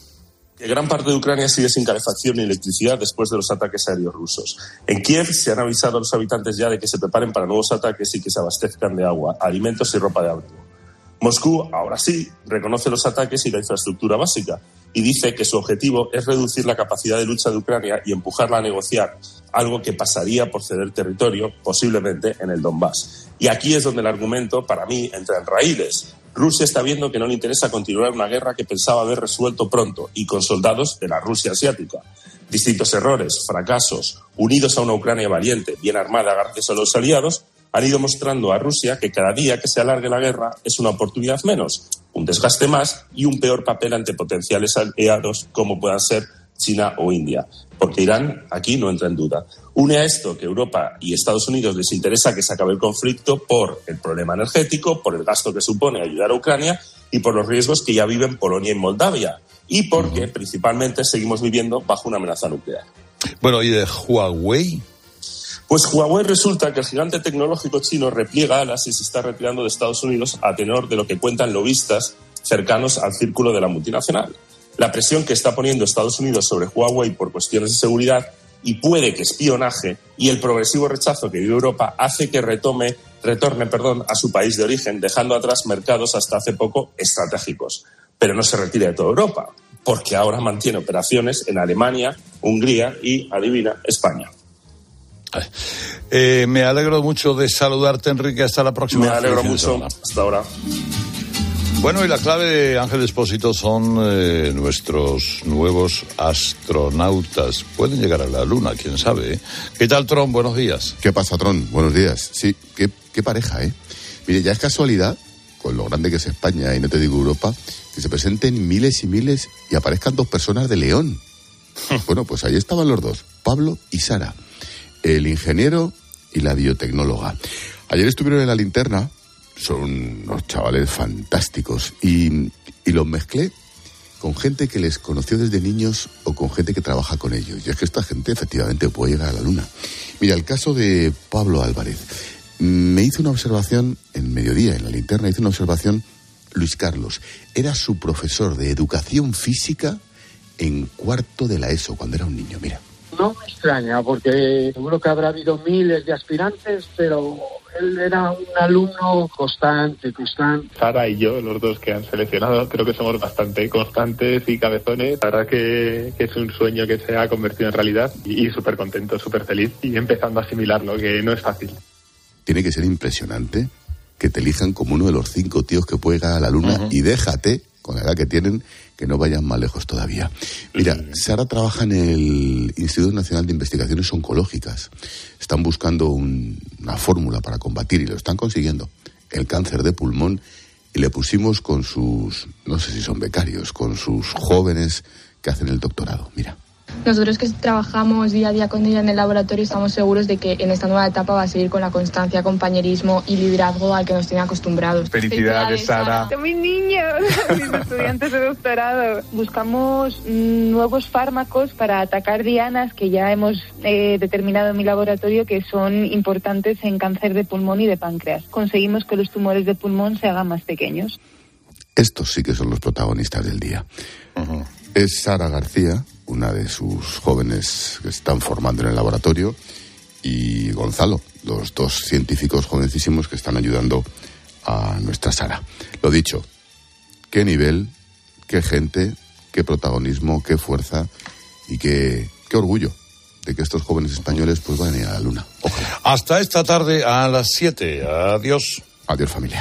Que gran parte de Ucrania sigue sin calefacción ni electricidad después de los ataques aéreos rusos. En Kiev se han avisado a los habitantes ya de que se preparen para nuevos ataques y que se abastezcan de agua, alimentos y ropa de abrigo. Moscú, ahora sí, reconoce los ataques y la infraestructura básica y dice que su objetivo es reducir la capacidad de lucha de Ucrania y empujarla a negociar, algo que pasaría por ceder territorio, posiblemente en el Donbass. Y aquí es donde el argumento, para mí, entra en raíles. Rusia está viendo que no le interesa continuar una guerra que pensaba haber resuelto pronto y con soldados de la Rusia asiática. Distintos errores, fracasos, unidos a una Ucrania valiente, bien armada gracias a los aliados, han ido mostrando a Rusia que cada día que se alargue la guerra es una oportunidad menos, un desgaste más y un peor papel ante potenciales aliados como puedan ser China o India. Porque Irán aquí no entra en duda. Une a esto que Europa y Estados Unidos les interesa que se acabe el conflicto por el problema energético, por el gasto que supone ayudar a Ucrania y por los riesgos que ya viven Polonia y Moldavia. Y porque principalmente seguimos viviendo bajo una amenaza nuclear. Bueno, ¿y de Huawei? Pues Huawei resulta que el gigante tecnológico chino repliega alas y se está retirando de Estados Unidos a tenor de lo que cuentan lobistas cercanos al círculo de la multinacional. La presión que está poniendo Estados Unidos sobre Huawei por cuestiones de seguridad y puede que espionaje y el progresivo rechazo que vive Europa hace que retorne a su país de origen, dejando atrás mercados hasta hace poco estratégicos. Pero no se retira de toda Europa, porque ahora mantiene operaciones en Alemania, Hungría y, adivina, España. Me alegro mucho de saludarte, Enrique. Hasta la próxima. Me alegro mucho. Hasta ahora. Bueno, y la clave de Ángel Expósito son nuestros nuevos astronautas. Pueden llegar a la Luna, quién sabe, ¿eh? ¿Qué tal, Tron? Buenos días. ¿Qué pasa, Tron? Buenos días. Sí, qué pareja, ¿eh? Mire, ya es casualidad, con lo grande que es España, y no te digo Europa, que se presenten miles y miles y aparezcan dos personas de León. Bueno, pues ahí estaban los dos, Pablo y Sara, el ingeniero y la biotecnóloga. Ayer estuvieron en La Linterna. Son unos chavales fantásticos y los mezclé con gente que les conoció desde niños o con gente que trabaja con ellos. Y es que esta gente efectivamente puede llegar a la Luna. Mira, el caso de Pablo Álvarez. Me hizo una observación en Mediodía, en La Linterna, hizo una observación Luis Carlos. Era su profesor de educación física en cuarto de la ESO, cuando era un niño, mira. No me extraña, porque seguro que habrá habido miles de aspirantes, pero él era un alumno constante. Sara y yo, los dos que han seleccionado, creo que somos bastante constantes y cabezones. La verdad que es un sueño que se ha convertido en realidad y súper contento, súper feliz y empezando a asimilarlo, que no es fácil. Tiene que ser impresionante que te elijan como uno de los 5 tíos que puede llegar a la luna y déjate, con la edad que tienen, que no vayan más lejos todavía. Mira, Sara trabaja en el Instituto Nacional de Investigaciones Oncológicas. Están buscando una fórmula para combatir, y lo están consiguiendo, el cáncer de pulmón, y le pusimos con sus, no sé si son becarios, con sus jóvenes que hacen el doctorado. Mira. Nosotros que trabajamos día a día con ella en el laboratorio estamos seguros de que en esta nueva etapa va a seguir con la constancia, compañerismo y liderazgo al que nos tiene acostumbrados. Felicidades, Sara. Son mis niños, mis estudiantes de doctorado. Buscamos nuevos fármacos para atacar dianas que ya hemos determinado en mi laboratorio que son importantes en cáncer de pulmón y de páncreas. Conseguimos que los tumores de pulmón se hagan más pequeños. Estos sí que son los protagonistas del día. Es Sara García, una de sus jóvenes que están formando en el laboratorio, y Gonzalo, los 2 científicos jovencísimos que están ayudando a nuestra Sara. Lo dicho, qué nivel, qué gente, qué protagonismo, qué fuerza y qué orgullo de que estos jóvenes españoles pues vayan a ir a la luna. Ojalá. Hasta esta tarde a las 7. Adiós. Adiós, familia.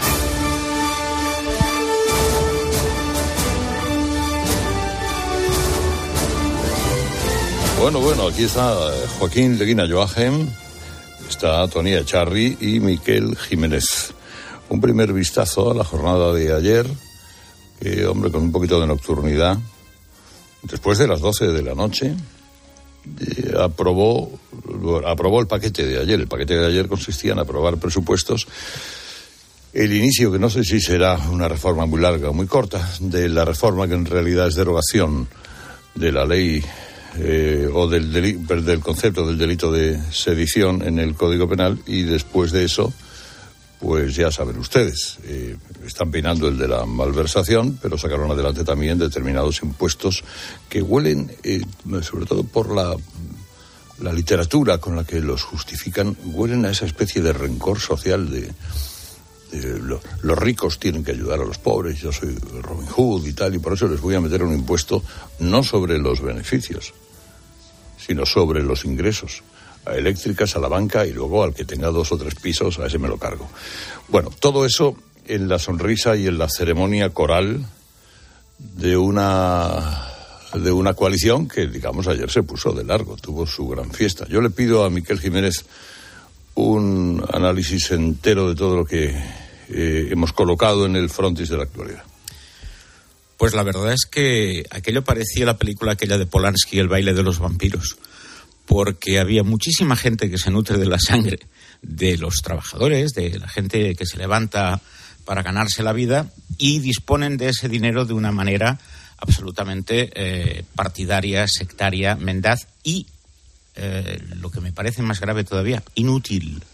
Bueno, aquí está Joaquín Leguina Joachim, está Tony Echarri y Miquel Jiménez. Un primer vistazo a la jornada de ayer, que, hombre, con un poquito de nocturnidad, después de las 12 de la noche, aprobó el paquete de ayer. El paquete de ayer consistía en aprobar presupuestos. El inicio, que no sé si será una reforma muy larga o muy corta, de la reforma que en realidad es derogación de la ley o del concepto del delito de sedición en el Código Penal, y después de eso, pues ya saben ustedes, están peinando el de la malversación, pero sacaron adelante también determinados impuestos que huelen, sobre todo por la literatura con la que los justifican, huelen a esa especie de rencor social de los ricos tienen que ayudar a los pobres, yo soy Robin Hood y tal, y por eso les voy a meter un impuesto no sobre los beneficios, sino sobre los ingresos. A eléctricas, a la banca, y luego al que tenga 2 o 3 pisos, a ese me lo cargo. Bueno, todo eso en la sonrisa y en la ceremonia coral de una coalición que, digamos, ayer se puso de largo, tuvo su gran fiesta. Yo le pido a Miquel Jiménez un análisis entero de todo lo que hemos colocado en el frontis de la actualidad. Pues la verdad es que aquello parecía la película aquella de Polanski, El baile de los vampiros, porque había muchísima gente que se nutre de la sangre de los trabajadores, de la gente que se levanta para ganarse la vida, y disponen de ese dinero de una manera absolutamente partidaria, sectaria, mendaz y, lo que me parece más grave todavía, inútil.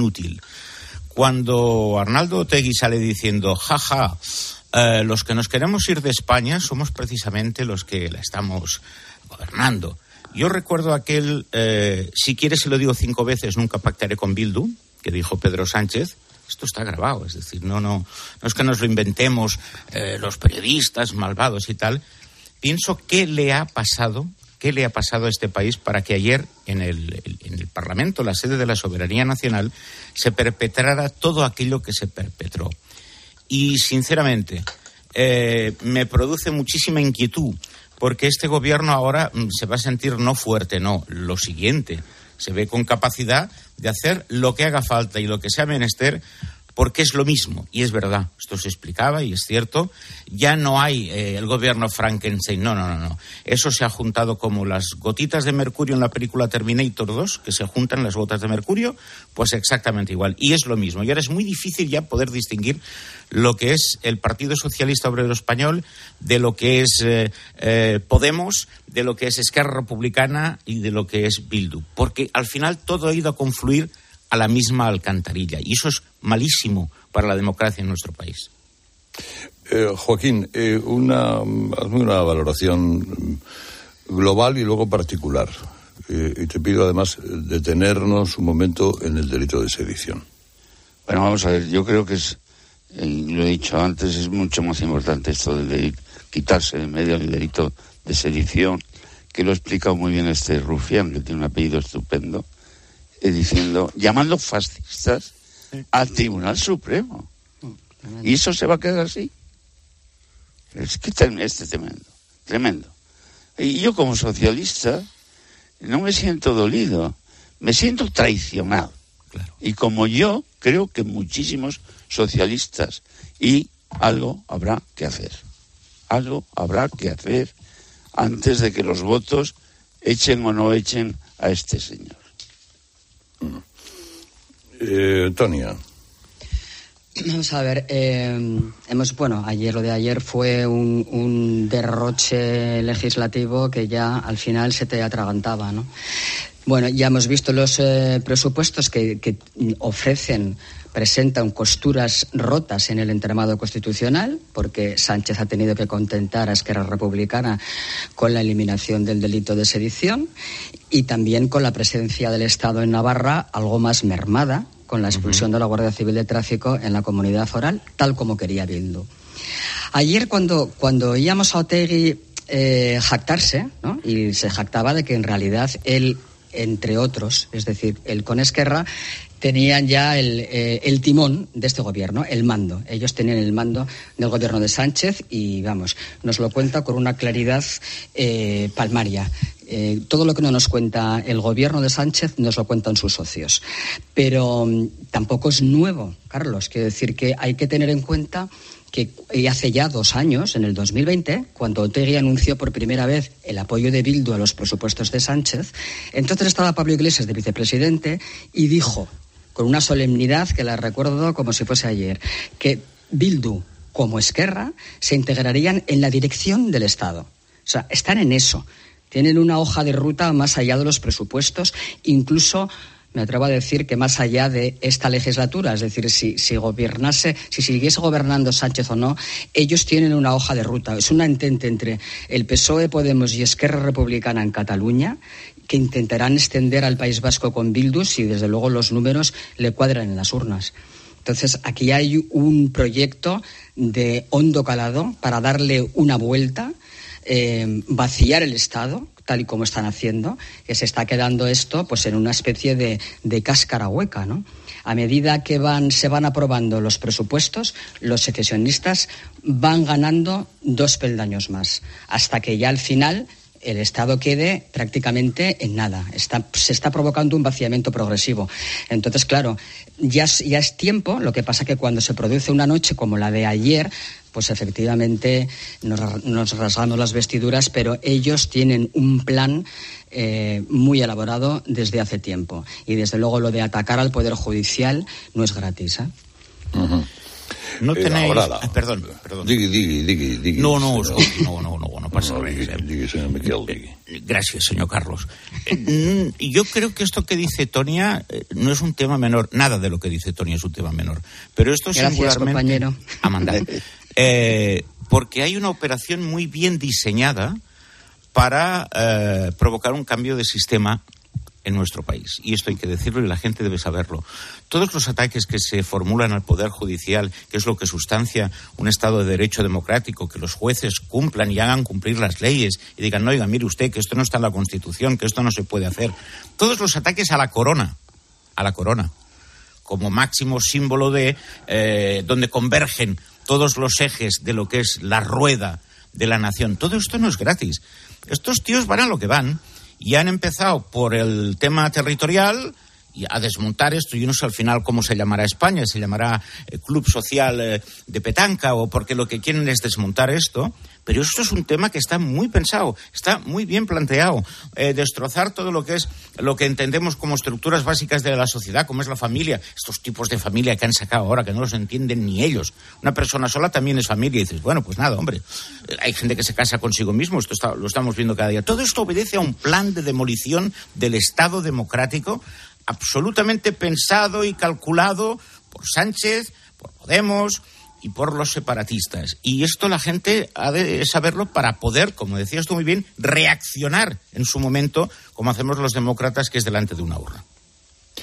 Cuando Arnaldo Otegi sale diciendo, jaja, los que nos queremos ir de España somos precisamente los que la estamos gobernando. Yo recuerdo aquel, si quieres se lo digo 5 veces, nunca pactaré con Bildu, que dijo Pedro Sánchez. Esto está grabado, es decir, no es que nos lo inventemos los periodistas malvados y tal. Pienso qué le ha pasado a este país para que ayer en el Parlamento, la sede de la soberanía nacional, se perpetrara todo aquello que se perpetró. Y sinceramente me produce muchísima inquietud, porque este gobierno ahora se va a sentir no fuerte, no, lo siguiente, se ve con capacidad de hacer lo que haga falta y lo que sea menester, porque es lo mismo, y es verdad, esto se explicaba y es cierto, ya no hay el gobierno Frankenstein, no, eso se ha juntado como las gotitas de mercurio en la película Terminator 2, que se juntan las gotas de mercurio, pues exactamente igual, y es lo mismo, y ahora es muy difícil ya poder distinguir lo que es el Partido Socialista Obrero Español de lo que es Podemos, de lo que es Esquerra Republicana y de lo que es Bildu, porque al final todo ha ido a confluir a la misma alcantarilla, y eso es malísimo para la democracia en nuestro país. Joaquín, hazme una valoración global y luego particular, y te pido además detenernos un momento en el delito de sedición. Bueno, vamos a ver, yo creo que es, lo he dicho antes, es mucho más importante esto de quitarse de medio el delito de sedición, que lo ha explicado muy bien este rufián, que tiene un apellido estupendo, llamando fascistas al Tribunal Supremo. ¿Y eso se va a quedar así? Es que es tremendo. Y yo como socialista no me siento dolido, me siento traicionado. Claro. Y como yo, creo que muchísimos socialistas. Y algo habrá que hacer. Algo habrá que hacer antes de que los votos echen o no echen a este señor. Tonia. Vamos a ver, ayer lo de ayer fue un derroche legislativo que ya al final se te atragantaba, ¿no? Bueno, ya hemos visto los presupuestos que presentan costuras rotas en el entramado constitucional, porque Sánchez ha tenido que contentar a Esquerra Republicana con la eliminación del delito de sedición y también con la presencia del Estado en Navarra algo más mermada, con la expulsión de la Guardia Civil de Tráfico en la comunidad foral, tal como quería Bildu. Ayer, cuando oíamos a Otegi jactarse, ¿no? Y se jactaba de que en realidad él, entre otros, es decir, él con Esquerra, tenían ya el timón de este gobierno, el mando. Ellos tenían el mando del gobierno de Sánchez y, nos lo cuenta con una claridad palmaria. Todo lo que no nos cuenta el gobierno de Sánchez nos lo cuentan sus socios. Pero tampoco es nuevo, Carlos. Quiero decir que hay que tener en cuenta que hace ya 2 años, en el 2020, cuando Otegi anunció por primera vez el apoyo de Bildu a los presupuestos de Sánchez, entonces estaba Pablo Iglesias de vicepresidente y dijo, con una solemnidad que la recuerdo como si fuese ayer, que Bildu como Esquerra se integrarían en la dirección del Estado. O sea, están en eso. Tienen una hoja de ruta más allá de los presupuestos, incluso me atrevo a decir que más allá de esta legislatura, es decir, si siguiese gobernando Sánchez o no, ellos tienen una hoja de ruta. Es una entente entre el PSOE, Podemos y Esquerra Republicana en Cataluña, que intentarán extender al País Vasco con Bildu si desde luego los números le cuadran en las urnas. Entonces, aquí hay un proyecto de hondo calado para darle una vuelta, vaciar el Estado, tal y como están haciendo, que se está quedando esto pues en una especie de cáscara hueca, ¿no? A medida que se van aprobando los presupuestos, los secesionistas van ganando 2 peldaños más, hasta que ya al final el Estado quede prácticamente en nada. Se está provocando un vaciamiento progresivo. Entonces, claro, ya es tiempo. Lo que pasa que cuando se produce una noche como la de ayer, pues efectivamente nos rasgamos las vestiduras, pero ellos tienen un plan muy elaborado desde hace tiempo. Y desde luego lo de atacar al Poder Judicial no es gratis, ¿eh? Uh-huh. No tenéis... Perdón. Digui. No pasa nada. Gracias, señor Carlos. Yo creo que esto que dice Tonia no es un tema menor. Nada de lo que dice Tonia es un tema menor. Pero esto es singularmente... compañero. Amanda. Porque hay una operación muy bien diseñada para provocar un cambio de sistema en nuestro país. Y esto hay que decirlo y la gente debe saberlo. Todos los ataques que se formulan al Poder Judicial, que es lo que sustancia un Estado de Derecho democrático, que los jueces cumplan y hagan cumplir las leyes y digan, no, oiga, mire usted, que esto no está en la Constitución, que esto no se puede hacer. Todos los ataques a la corona, como máximo símbolo de donde convergen todos los ejes de lo que es la rueda de la nación. Todo esto no es gratis. Estos tíos van a lo que van. Y han empezado por el tema territorial y a desmontar esto. Yo no sé al final cómo se llamará España, se llamará Club Social de Petanca o porque lo que quieren es desmontar esto. Pero esto es un tema que está muy pensado, está muy bien planteado. Destrozar todo lo que es lo que entendemos como estructuras básicas de la sociedad, como es la familia. Estos tipos de familia que han sacado ahora, que no los entienden ni ellos. Una persona sola también es familia. Y dices, bueno, pues nada, hombre. Hay gente que se casa consigo mismo, lo estamos viendo cada día. Todo esto obedece a un plan de demolición del Estado democrático absolutamente pensado y calculado por Sánchez, por Podemos y por los separatistas. Y esto la gente ha de saberlo para poder, como decías tú muy bien, reaccionar en su momento, como hacemos los demócratas, que es delante de una urna.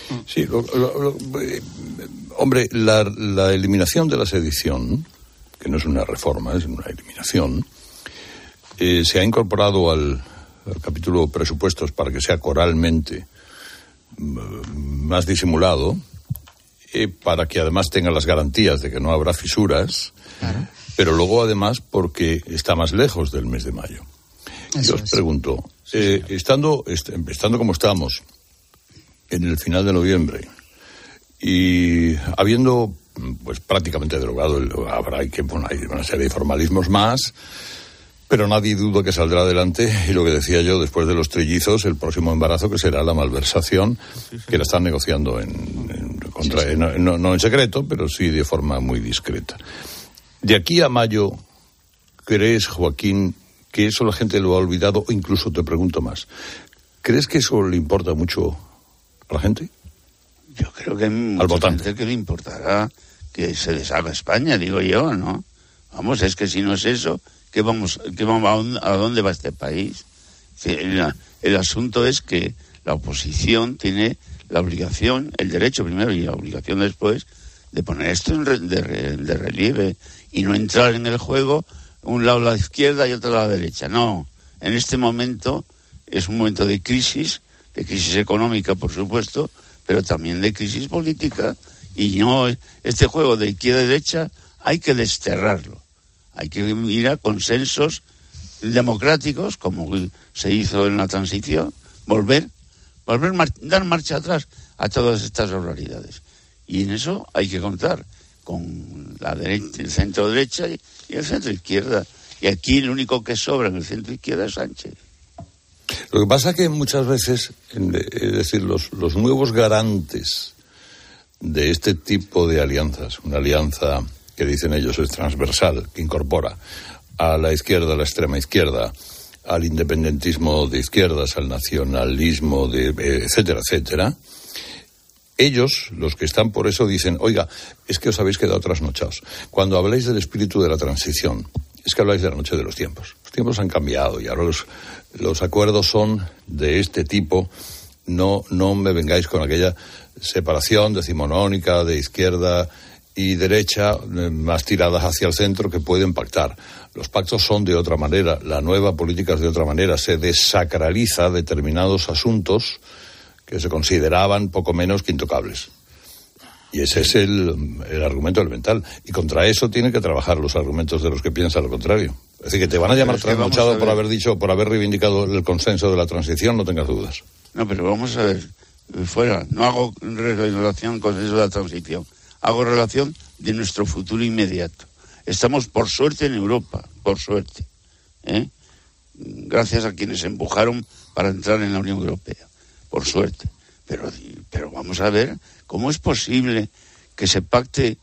Sí, hombre, la eliminación de la sedición, que no es una reforma, es una eliminación, se ha incorporado al capítulo presupuestos para que sea coralmente más disimulado, para que además tenga las garantías de que no habrá fisuras, claro. Pero luego además porque está más lejos del mes de mayo. Yo os pregunto, estando como estamos en el final de noviembre y habiendo pues prácticamente derogado hay una serie de formalismos más, pero nadie duda que saldrá adelante, y lo que decía yo, después de los trillizos, el próximo embarazo, que será la malversación, que la están negociando no en secreto, pero sí de forma muy discreta. De aquí a mayo, ¿crees, Joaquín, que eso la gente lo ha olvidado? O incluso te pregunto más, ¿crees que eso le importa mucho a la gente? Yo creo que al votante que le importará que se deshaga España, digo yo, ¿no? Vamos, es que si no es eso, ¿a dónde va este país? El asunto es que la oposición tiene la obligación, el derecho primero y la obligación después, de poner esto de relieve y no entrar en el juego un lado a la izquierda y otro a la derecha. No, en este momento es un momento de crisis económica, por supuesto, pero también de crisis política, y no, este juego de izquierda y derecha hay que desterrarlo. Hay que ir a consensos democráticos, como se hizo en la transición, dar marcha atrás a todas estas barbaridades. Y en eso hay que contar con la derecha, el centro derecha y el centro izquierda. Y aquí el único que sobra en el centro izquierda es Sánchez. Lo que pasa es que muchas veces, es decir, los nuevos garantes de este tipo de alianzas, una alianza que dicen ellos es transversal, que incorpora a la izquierda, a la extrema izquierda, al independentismo de izquierdas, al nacionalismo, etcétera, etcétera. Ellos, los que están por eso, dicen, oiga, es que os habéis quedado trasnochados. Cuando habláis del espíritu de la transición, es que habláis de la noche de los tiempos. Los tiempos han cambiado y ahora los acuerdos son de este tipo. No me vengáis con aquella separación decimonónica de izquierda y derecha, más tiradas hacia el centro, que pueden pactar. Los pactos son de otra manera, la nueva política es de otra manera, se desacraliza determinados asuntos que se consideraban poco menos que intocables. Y ese es el argumento elemental. Y contra eso tienen que trabajar los argumentos de los que piensan lo contrario. Es decir, que te van a llamar trasnochado por haber reivindicado el consenso de la transición, no tengas dudas. No, pero vamos a ver, no hago relación con eso de la transición, hago relación de nuestro futuro inmediato. Estamos, por suerte, en Europa, por suerte, gracias a quienes empujaron para entrar en la Unión Europea, por suerte. Pero vamos a ver cómo es posible que se pacte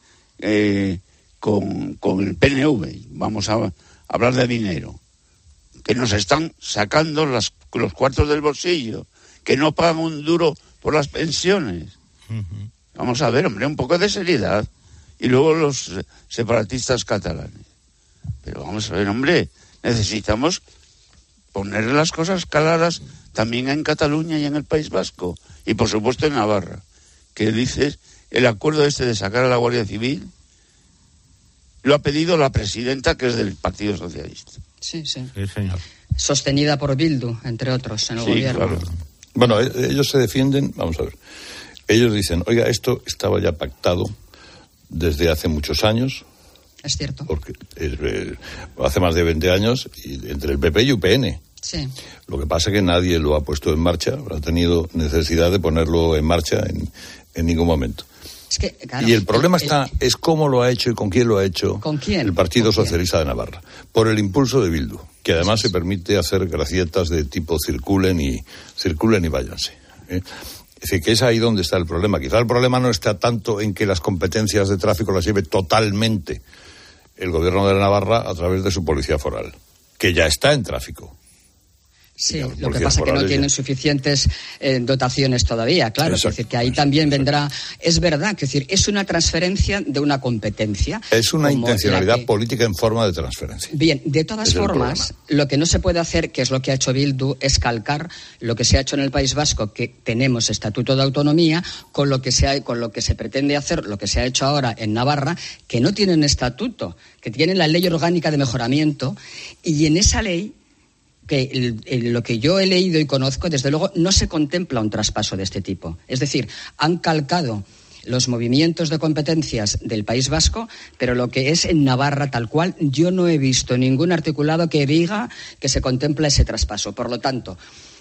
con el PNV. Vamos a hablar de dinero, que nos están sacando los cuartos del bolsillo, que no pagan un duro por las pensiones. Uh-huh. Vamos a ver, hombre, un poco de seriedad. Y luego los separatistas catalanes. Pero vamos a ver, hombre, necesitamos poner las cosas claras también en Cataluña y en el País Vasco. Y por supuesto en Navarra. Que dices, el acuerdo de sacar a la Guardia Civil lo ha pedido la presidenta, que es del Partido Socialista. Sí, sí. Sí, señor. Sostenida por Bildu, entre otros, en el gobierno. Claro. Bueno, ellos se defienden, vamos a ver. Ellos dicen, oiga, esto estaba ya pactado desde hace muchos años. Es cierto. Porque hace más de 20 años, y entre el PP y UPN. Sí. Lo que pasa es que nadie lo ha puesto en marcha, no ha tenido necesidad de ponerlo en marcha en ningún momento. Es que, claro, y el problema es cómo lo ha hecho y con quién lo ha hecho. ¿Con quién? El Partido Socialista de Navarra. Por el impulso de Bildu, que además se permite hacer gracietas de tipo circulen y váyanse. Es decir, que es ahí donde está el problema. Quizá el problema no está tanto en que las competencias de tráfico las lleve totalmente el gobierno de Navarra a través de su policía foral, que ya está en tráfico. Sí, lo que pasa es que no tienen suficientes dotaciones todavía, claro. Es decir, que ahí también vendrá. Es verdad, es decir, es una transferencia de una competencia. Es una intencionalidad política en forma de transferencia. Bien, de todas formas, lo que no se puede hacer, que es lo que ha hecho Bildu, es calcar lo que se ha hecho en el País Vasco, que tenemos estatuto de autonomía, con lo que se pretende hacer, lo que se ha hecho ahora en Navarra, que no tienen estatuto, que tienen la ley orgánica de mejoramiento, y en esa ley, que lo que yo he leído y conozco, desde luego no se contempla un traspaso de este tipo. Es decir, han calcado los movimientos de competencias del País Vasco, pero lo que es en Navarra tal cual, yo no he visto ningún articulado que diga que se contempla ese traspaso. Por lo tanto,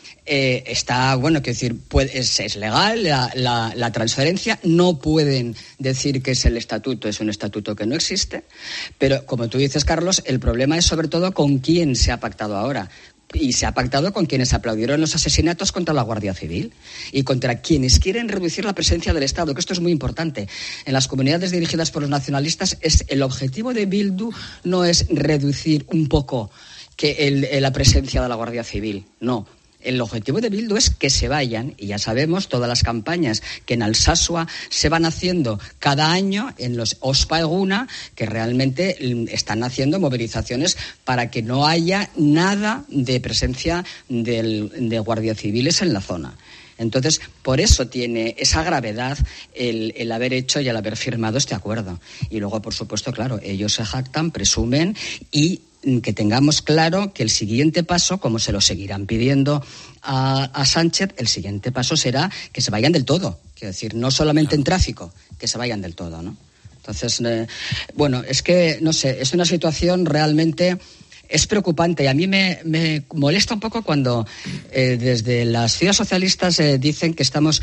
está, bueno, quiero decir, es legal la transferencia, no pueden decir que es el estatuto, es un estatuto que no existe, pero como tú dices, Carlos, el problema es sobre todo con quién se ha pactado ahora. Y se ha pactado con quienes aplaudieron los asesinatos contra la Guardia Civil y contra quienes quieren reducir la presencia del Estado, que esto es muy importante. En las comunidades dirigidas por los nacionalistas, el objetivo de Bildu no es reducir un poco la presencia de la Guardia Civil, no. El objetivo de Bildu es que se vayan, y ya sabemos todas las campañas que en Alsasua se van haciendo cada año en los Ospa Eguna, que realmente están haciendo movilizaciones para que no haya nada de presencia de guardias civiles en la zona. Entonces, por eso tiene esa gravedad el haber hecho y el haber firmado este acuerdo. Y luego, por supuesto, claro, ellos se jactan, presumen y que tengamos claro que el siguiente paso, como se lo seguirán pidiendo a Sánchez, el siguiente paso será que se vayan del todo. Quiero decir, no solamente en tráfico, que se vayan del todo, ¿no? Entonces, bueno, es que, no sé, es una situación realmente... Es preocupante y a mí me molesta un poco cuando desde las filas socialistas dicen que estamos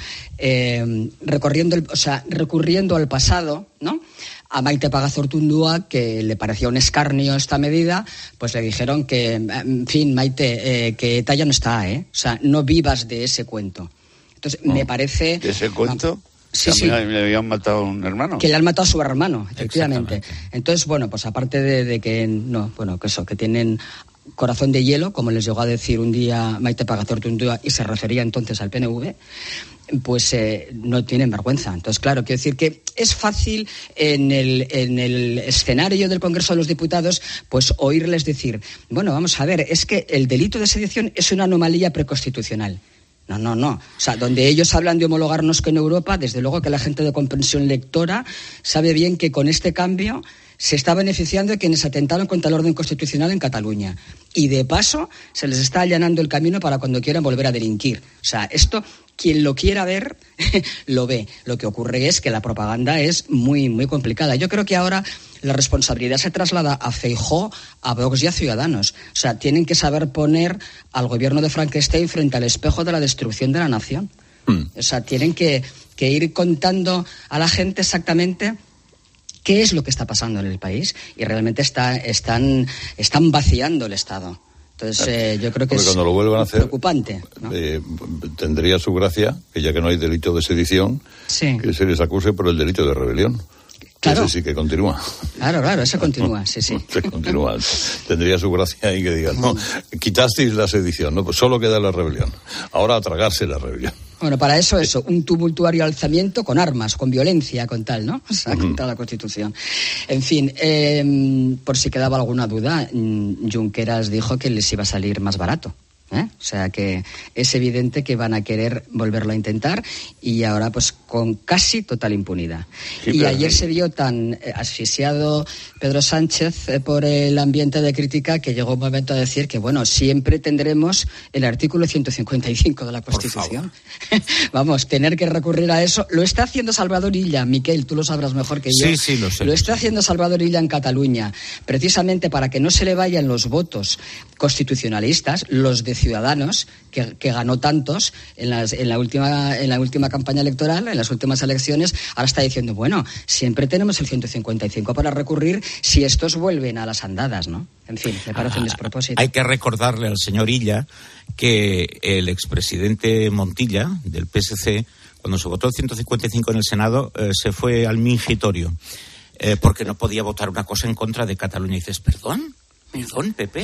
recurriendo al pasado, ¿no? A Maite Pagazaurtundúa, que le parecía un escarnio esta medida, pues le dijeron que, en fin, Maite, que ETA ya no está, O sea, no vivas de ese cuento. Entonces, me parece... ¿De ese cuento? Sí, sí. Le habían matado a un hermano. Que le han matado a su hermano, efectivamente. Entonces, bueno, pues aparte de que, no, bueno, que tienen corazón de hielo, como les llegó a decir un día Maite Pagazaurtundúa, y se refería entonces al PNV, pues no tienen vergüenza. Entonces, claro, quiero decir que es fácil en el escenario del Congreso de los Diputados, pues oírles decir, bueno, vamos a ver, es que el delito de sedición es una anomalía preconstitucional. No. O sea, donde ellos hablan de homologarnos con Europa, desde luego que la gente de comprensión lectora sabe bien que con este cambio se está beneficiando de quienes atentaron contra el orden constitucional en Cataluña. Y de paso se les está allanando el camino para cuando quieran volver a delinquir. O sea, esto, quien lo quiera ver, lo ve. Lo que ocurre es que la propaganda es muy, muy complicada. Yo creo que ahora la responsabilidad se traslada a Feijóo, a Vox y a Ciudadanos. O sea, tienen que saber poner al gobierno de Frankenstein frente al espejo de la destrucción de la nación. O sea, tienen que ir contando a la gente exactamente qué es lo que está pasando en el país, y realmente están vaciando el Estado. Entonces, yo creo que cuando lo vuelvan a hacer, preocupante, ¿no? Tendría su gracia, que ya que no hay delito de sedición, que se les acuse por el delito de rebelión. Claro. Ese sí que continúa. Claro, eso continúa, sí. Se continúa. Tendría su gracia ahí que digan, no, quitasteis la sedición, no, pues solo queda la rebelión. Ahora a tragarse la rebelión. Bueno, para eso, un tumultuario alzamiento con armas, con violencia, con tal, ¿no? O sea, contra la Constitución. En fin, por si quedaba alguna duda, Junqueras dijo que les iba a salir más barato. O sea que es evidente que van a querer volverlo a intentar, y ahora pues con casi total impunidad. Sí, y ayer se vio tan asfixiado Pedro Sánchez por el ambiente de crítica que llegó un momento a decir que, bueno, siempre tendremos el artículo 155 de la Constitución. Vamos, tener que recurrir a eso. Lo está haciendo Salvador Illa, Miquel, tú lo sabrás mejor que yo. Sí, lo sé. Lo está haciendo Salvador Illa en Cataluña, precisamente para que no se le vayan los votos constitucionalistas, los de Ciudadanos, que ganó tantos en la última campaña electoral, en las últimas elecciones. Ahora está diciendo, bueno, siempre tenemos el 155 para recurrir si estos vuelven a las andadas, ¿no? En fin, me parece un despropósito. Hay que recordarle al señor Illa que el expresidente Montilla, del PSC, cuando se votó el 155 en el Senado, se fue al mingitorio, porque no podía votar una cosa en contra de Cataluña. Y dices, ¿Perdón, Pepe?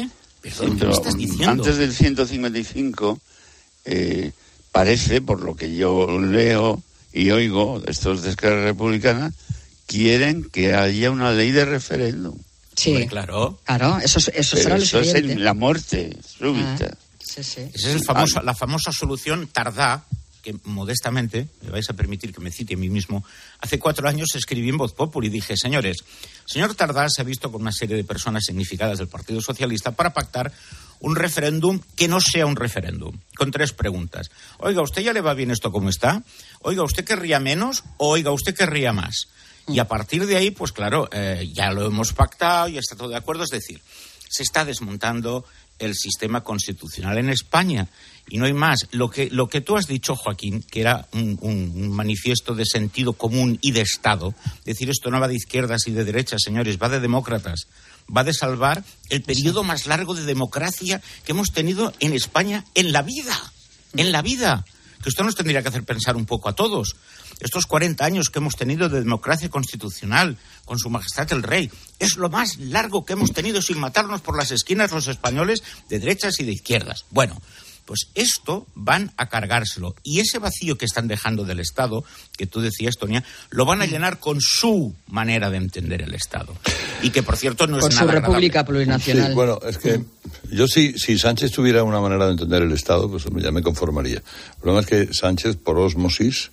Perdón, ¿qué me estás diciendo? Antes del 155, parece, por lo que yo leo y oigo, estos de Esquerra Republicana, quieren que haya una ley de referéndum. Sí, hombre, claro. Claro, eso será lo siguiente. Es la muerte súbita. Sí. Esa es la famosa solución Tardá, que modestamente, me vais a permitir que me cite a mí mismo, hace 4 años escribí en Voz Populi y dije, señores, señor Tardá se ha visto con una serie de personas significadas del Partido Socialista para pactar un referéndum que no sea un referéndum, con 3 preguntas. Oiga, ¿usted ya le va bien esto como está? Oiga, ¿usted querría menos? O oiga, ¿usted querría más? Y a partir de ahí, pues claro, ya lo hemos pactado, ya está todo de acuerdo, es decir, se está desmontando el sistema constitucional en España y no hay más. Lo que tú has dicho, Joaquín, que era un manifiesto de sentido común y de Estado, decir esto no va de izquierdas y de derechas, señores, va de demócratas, va de salvar el periodo más largo de democracia que hemos tenido en España en la vida, que esto nos tendría que hacer pensar un poco a todos. Estos 40 años que hemos tenido de democracia constitucional, con su majestad el rey, es lo más largo que hemos tenido sin matarnos por las esquinas los españoles de derechas y de izquierdas. Bueno, pues esto van a cargárselo. Y ese vacío que están dejando del Estado, que tú decías, Tonia, lo van a llenar con su manera de entender el Estado. Y que, por cierto, no es nada agradable. Con su república plurinacional. Sí, bueno, es que yo si Sánchez tuviera una manera de entender el Estado, pues ya me conformaría. El problema es que Sánchez, por ósmosis,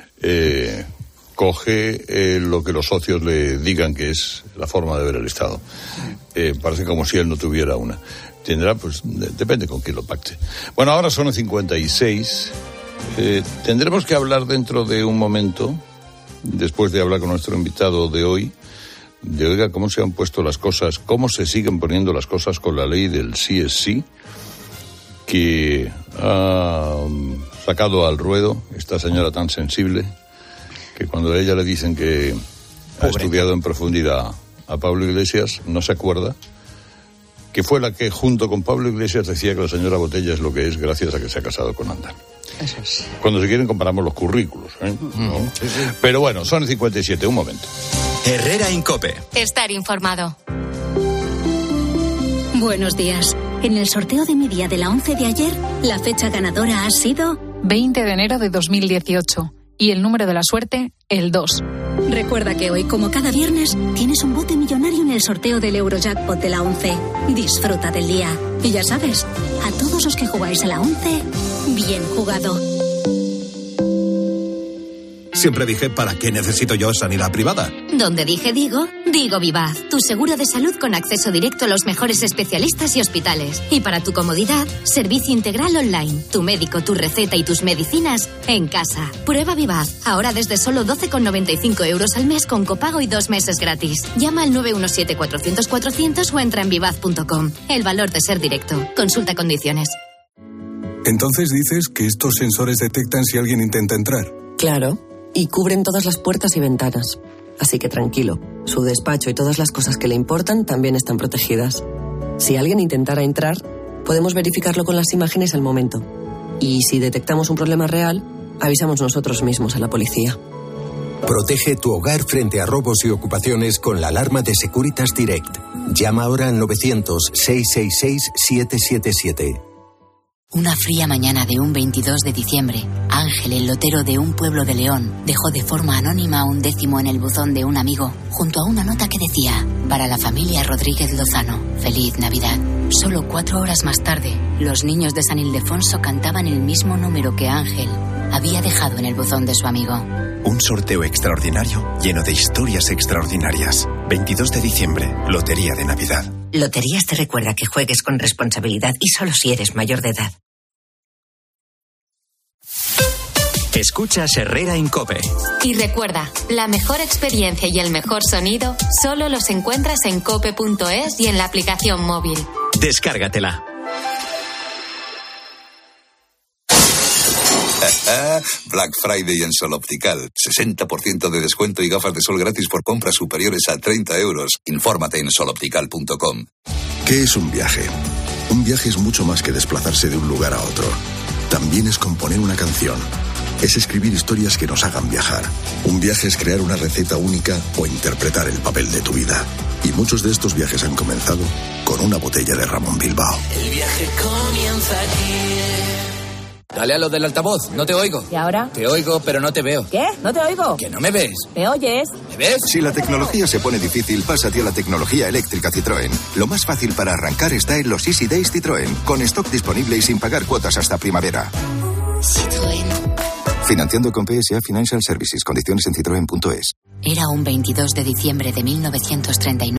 coge lo que los socios le digan que es la forma de ver el Estado. Parece como si él no tuviera una. Tendrá, pues, depende con quién lo pacte. Bueno, ahora son 56. Tendremos que hablar dentro de un momento, después de hablar con nuestro invitado de hoy, de oiga cómo se han puesto las cosas, cómo se siguen poniendo las cosas con la ley del sí es sí, que ha sacado al ruedo esta señora tan sensible, que cuando a ella le dicen que ha estudiado en profundidad a Pablo Iglesias, no se acuerda, que fue la que junto con Pablo Iglesias decía que la señora Botella es lo que es gracias a que se ha casado con Ándal. Eso es. Cuando se quieren comparamos los currículos, ¿eh? ¿No? Sí. Pero bueno, son 57, un momento. Herrera Incope. Estar informado. Buenos días. En el sorteo de mi día de la 11 de ayer, la fecha ganadora ha sido 20 de enero de 2018. Y el número de la suerte, el 2. Recuerda que hoy, como cada viernes, tienes un bote millonario en el sorteo del Eurojackpot de la 11. Disfruta del día. Y ya sabes, a todos los que jugáis a la 11, bien jugado. Siempre dije, ¿para qué necesito yo sanidad privada? Donde dije digo Vivaz, tu seguro de salud con acceso directo a los mejores especialistas y hospitales. Y para tu comodidad, servicio integral online. Tu médico, tu receta y tus medicinas en casa. Prueba Vivaz, ahora desde solo 12,95 € al mes con copago y 2 meses gratis. Llama al 917-400-400 o entra en vivaz.com. El valor de ser directo. Consulta condiciones. Entonces dices que estos sensores detectan si alguien intenta entrar. Claro. Y cubren todas las puertas y ventanas. Así que tranquilo, su despacho y todas las cosas que le importan también están protegidas. Si alguien intentara entrar, podemos verificarlo con las imágenes al momento. Y si detectamos un problema real, avisamos nosotros mismos a la policía. Protege tu hogar frente a robos y ocupaciones con la alarma de Securitas Direct. Llama ahora al 900-666-777. Una fría mañana de un 22 de diciembre, Ángel, el lotero de un pueblo de León, dejó de forma anónima un décimo en el buzón de un amigo, junto a una nota que decía: para la familia Rodríguez Lozano, feliz Navidad. Solo 4 horas más tarde, los niños de San Ildefonso cantaban el mismo número que Ángel había dejado en el buzón de su amigo. Un sorteo extraordinario lleno de historias extraordinarias. 22 de diciembre, Lotería de Navidad. Loterías te recuerda que juegues con responsabilidad y solo si eres mayor de edad. Escuchas Herrera Incope. Y recuerda, la mejor experiencia y el mejor sonido solo los encuentras en cope.es y en la aplicación móvil. Descárgatela. Black Friday en Sol Optical. 60% de descuento y gafas de sol gratis por compras superiores a 30 €. Infórmate en soloptical.com. ¿Qué es un viaje? Un viaje es mucho más que desplazarse de un lugar a otro. También es componer una canción. Es escribir historias que nos hagan viajar. Un viaje es crear una receta única o interpretar el papel de tu vida. Y muchos de estos viajes han comenzado con una botella de Ramón Bilbao. El viaje comienza aquí. Dale a lo del altavoz, no te oigo. ¿Y ahora? Te oigo, pero no te veo. ¿Qué? ¿No te oigo? ¿Que no me ves? ¿Me oyes? ¿Me ves? Si la tecnología se pone difícil, pásate a la tecnología eléctrica Citroën. Lo más fácil para arrancar está en los Easy Days Citroën, con stock disponible y sin pagar cuotas hasta primavera. Citroën. Financiando con PSA Financial Services. Condiciones en citroen.es. Era un 22 de diciembre de 1939.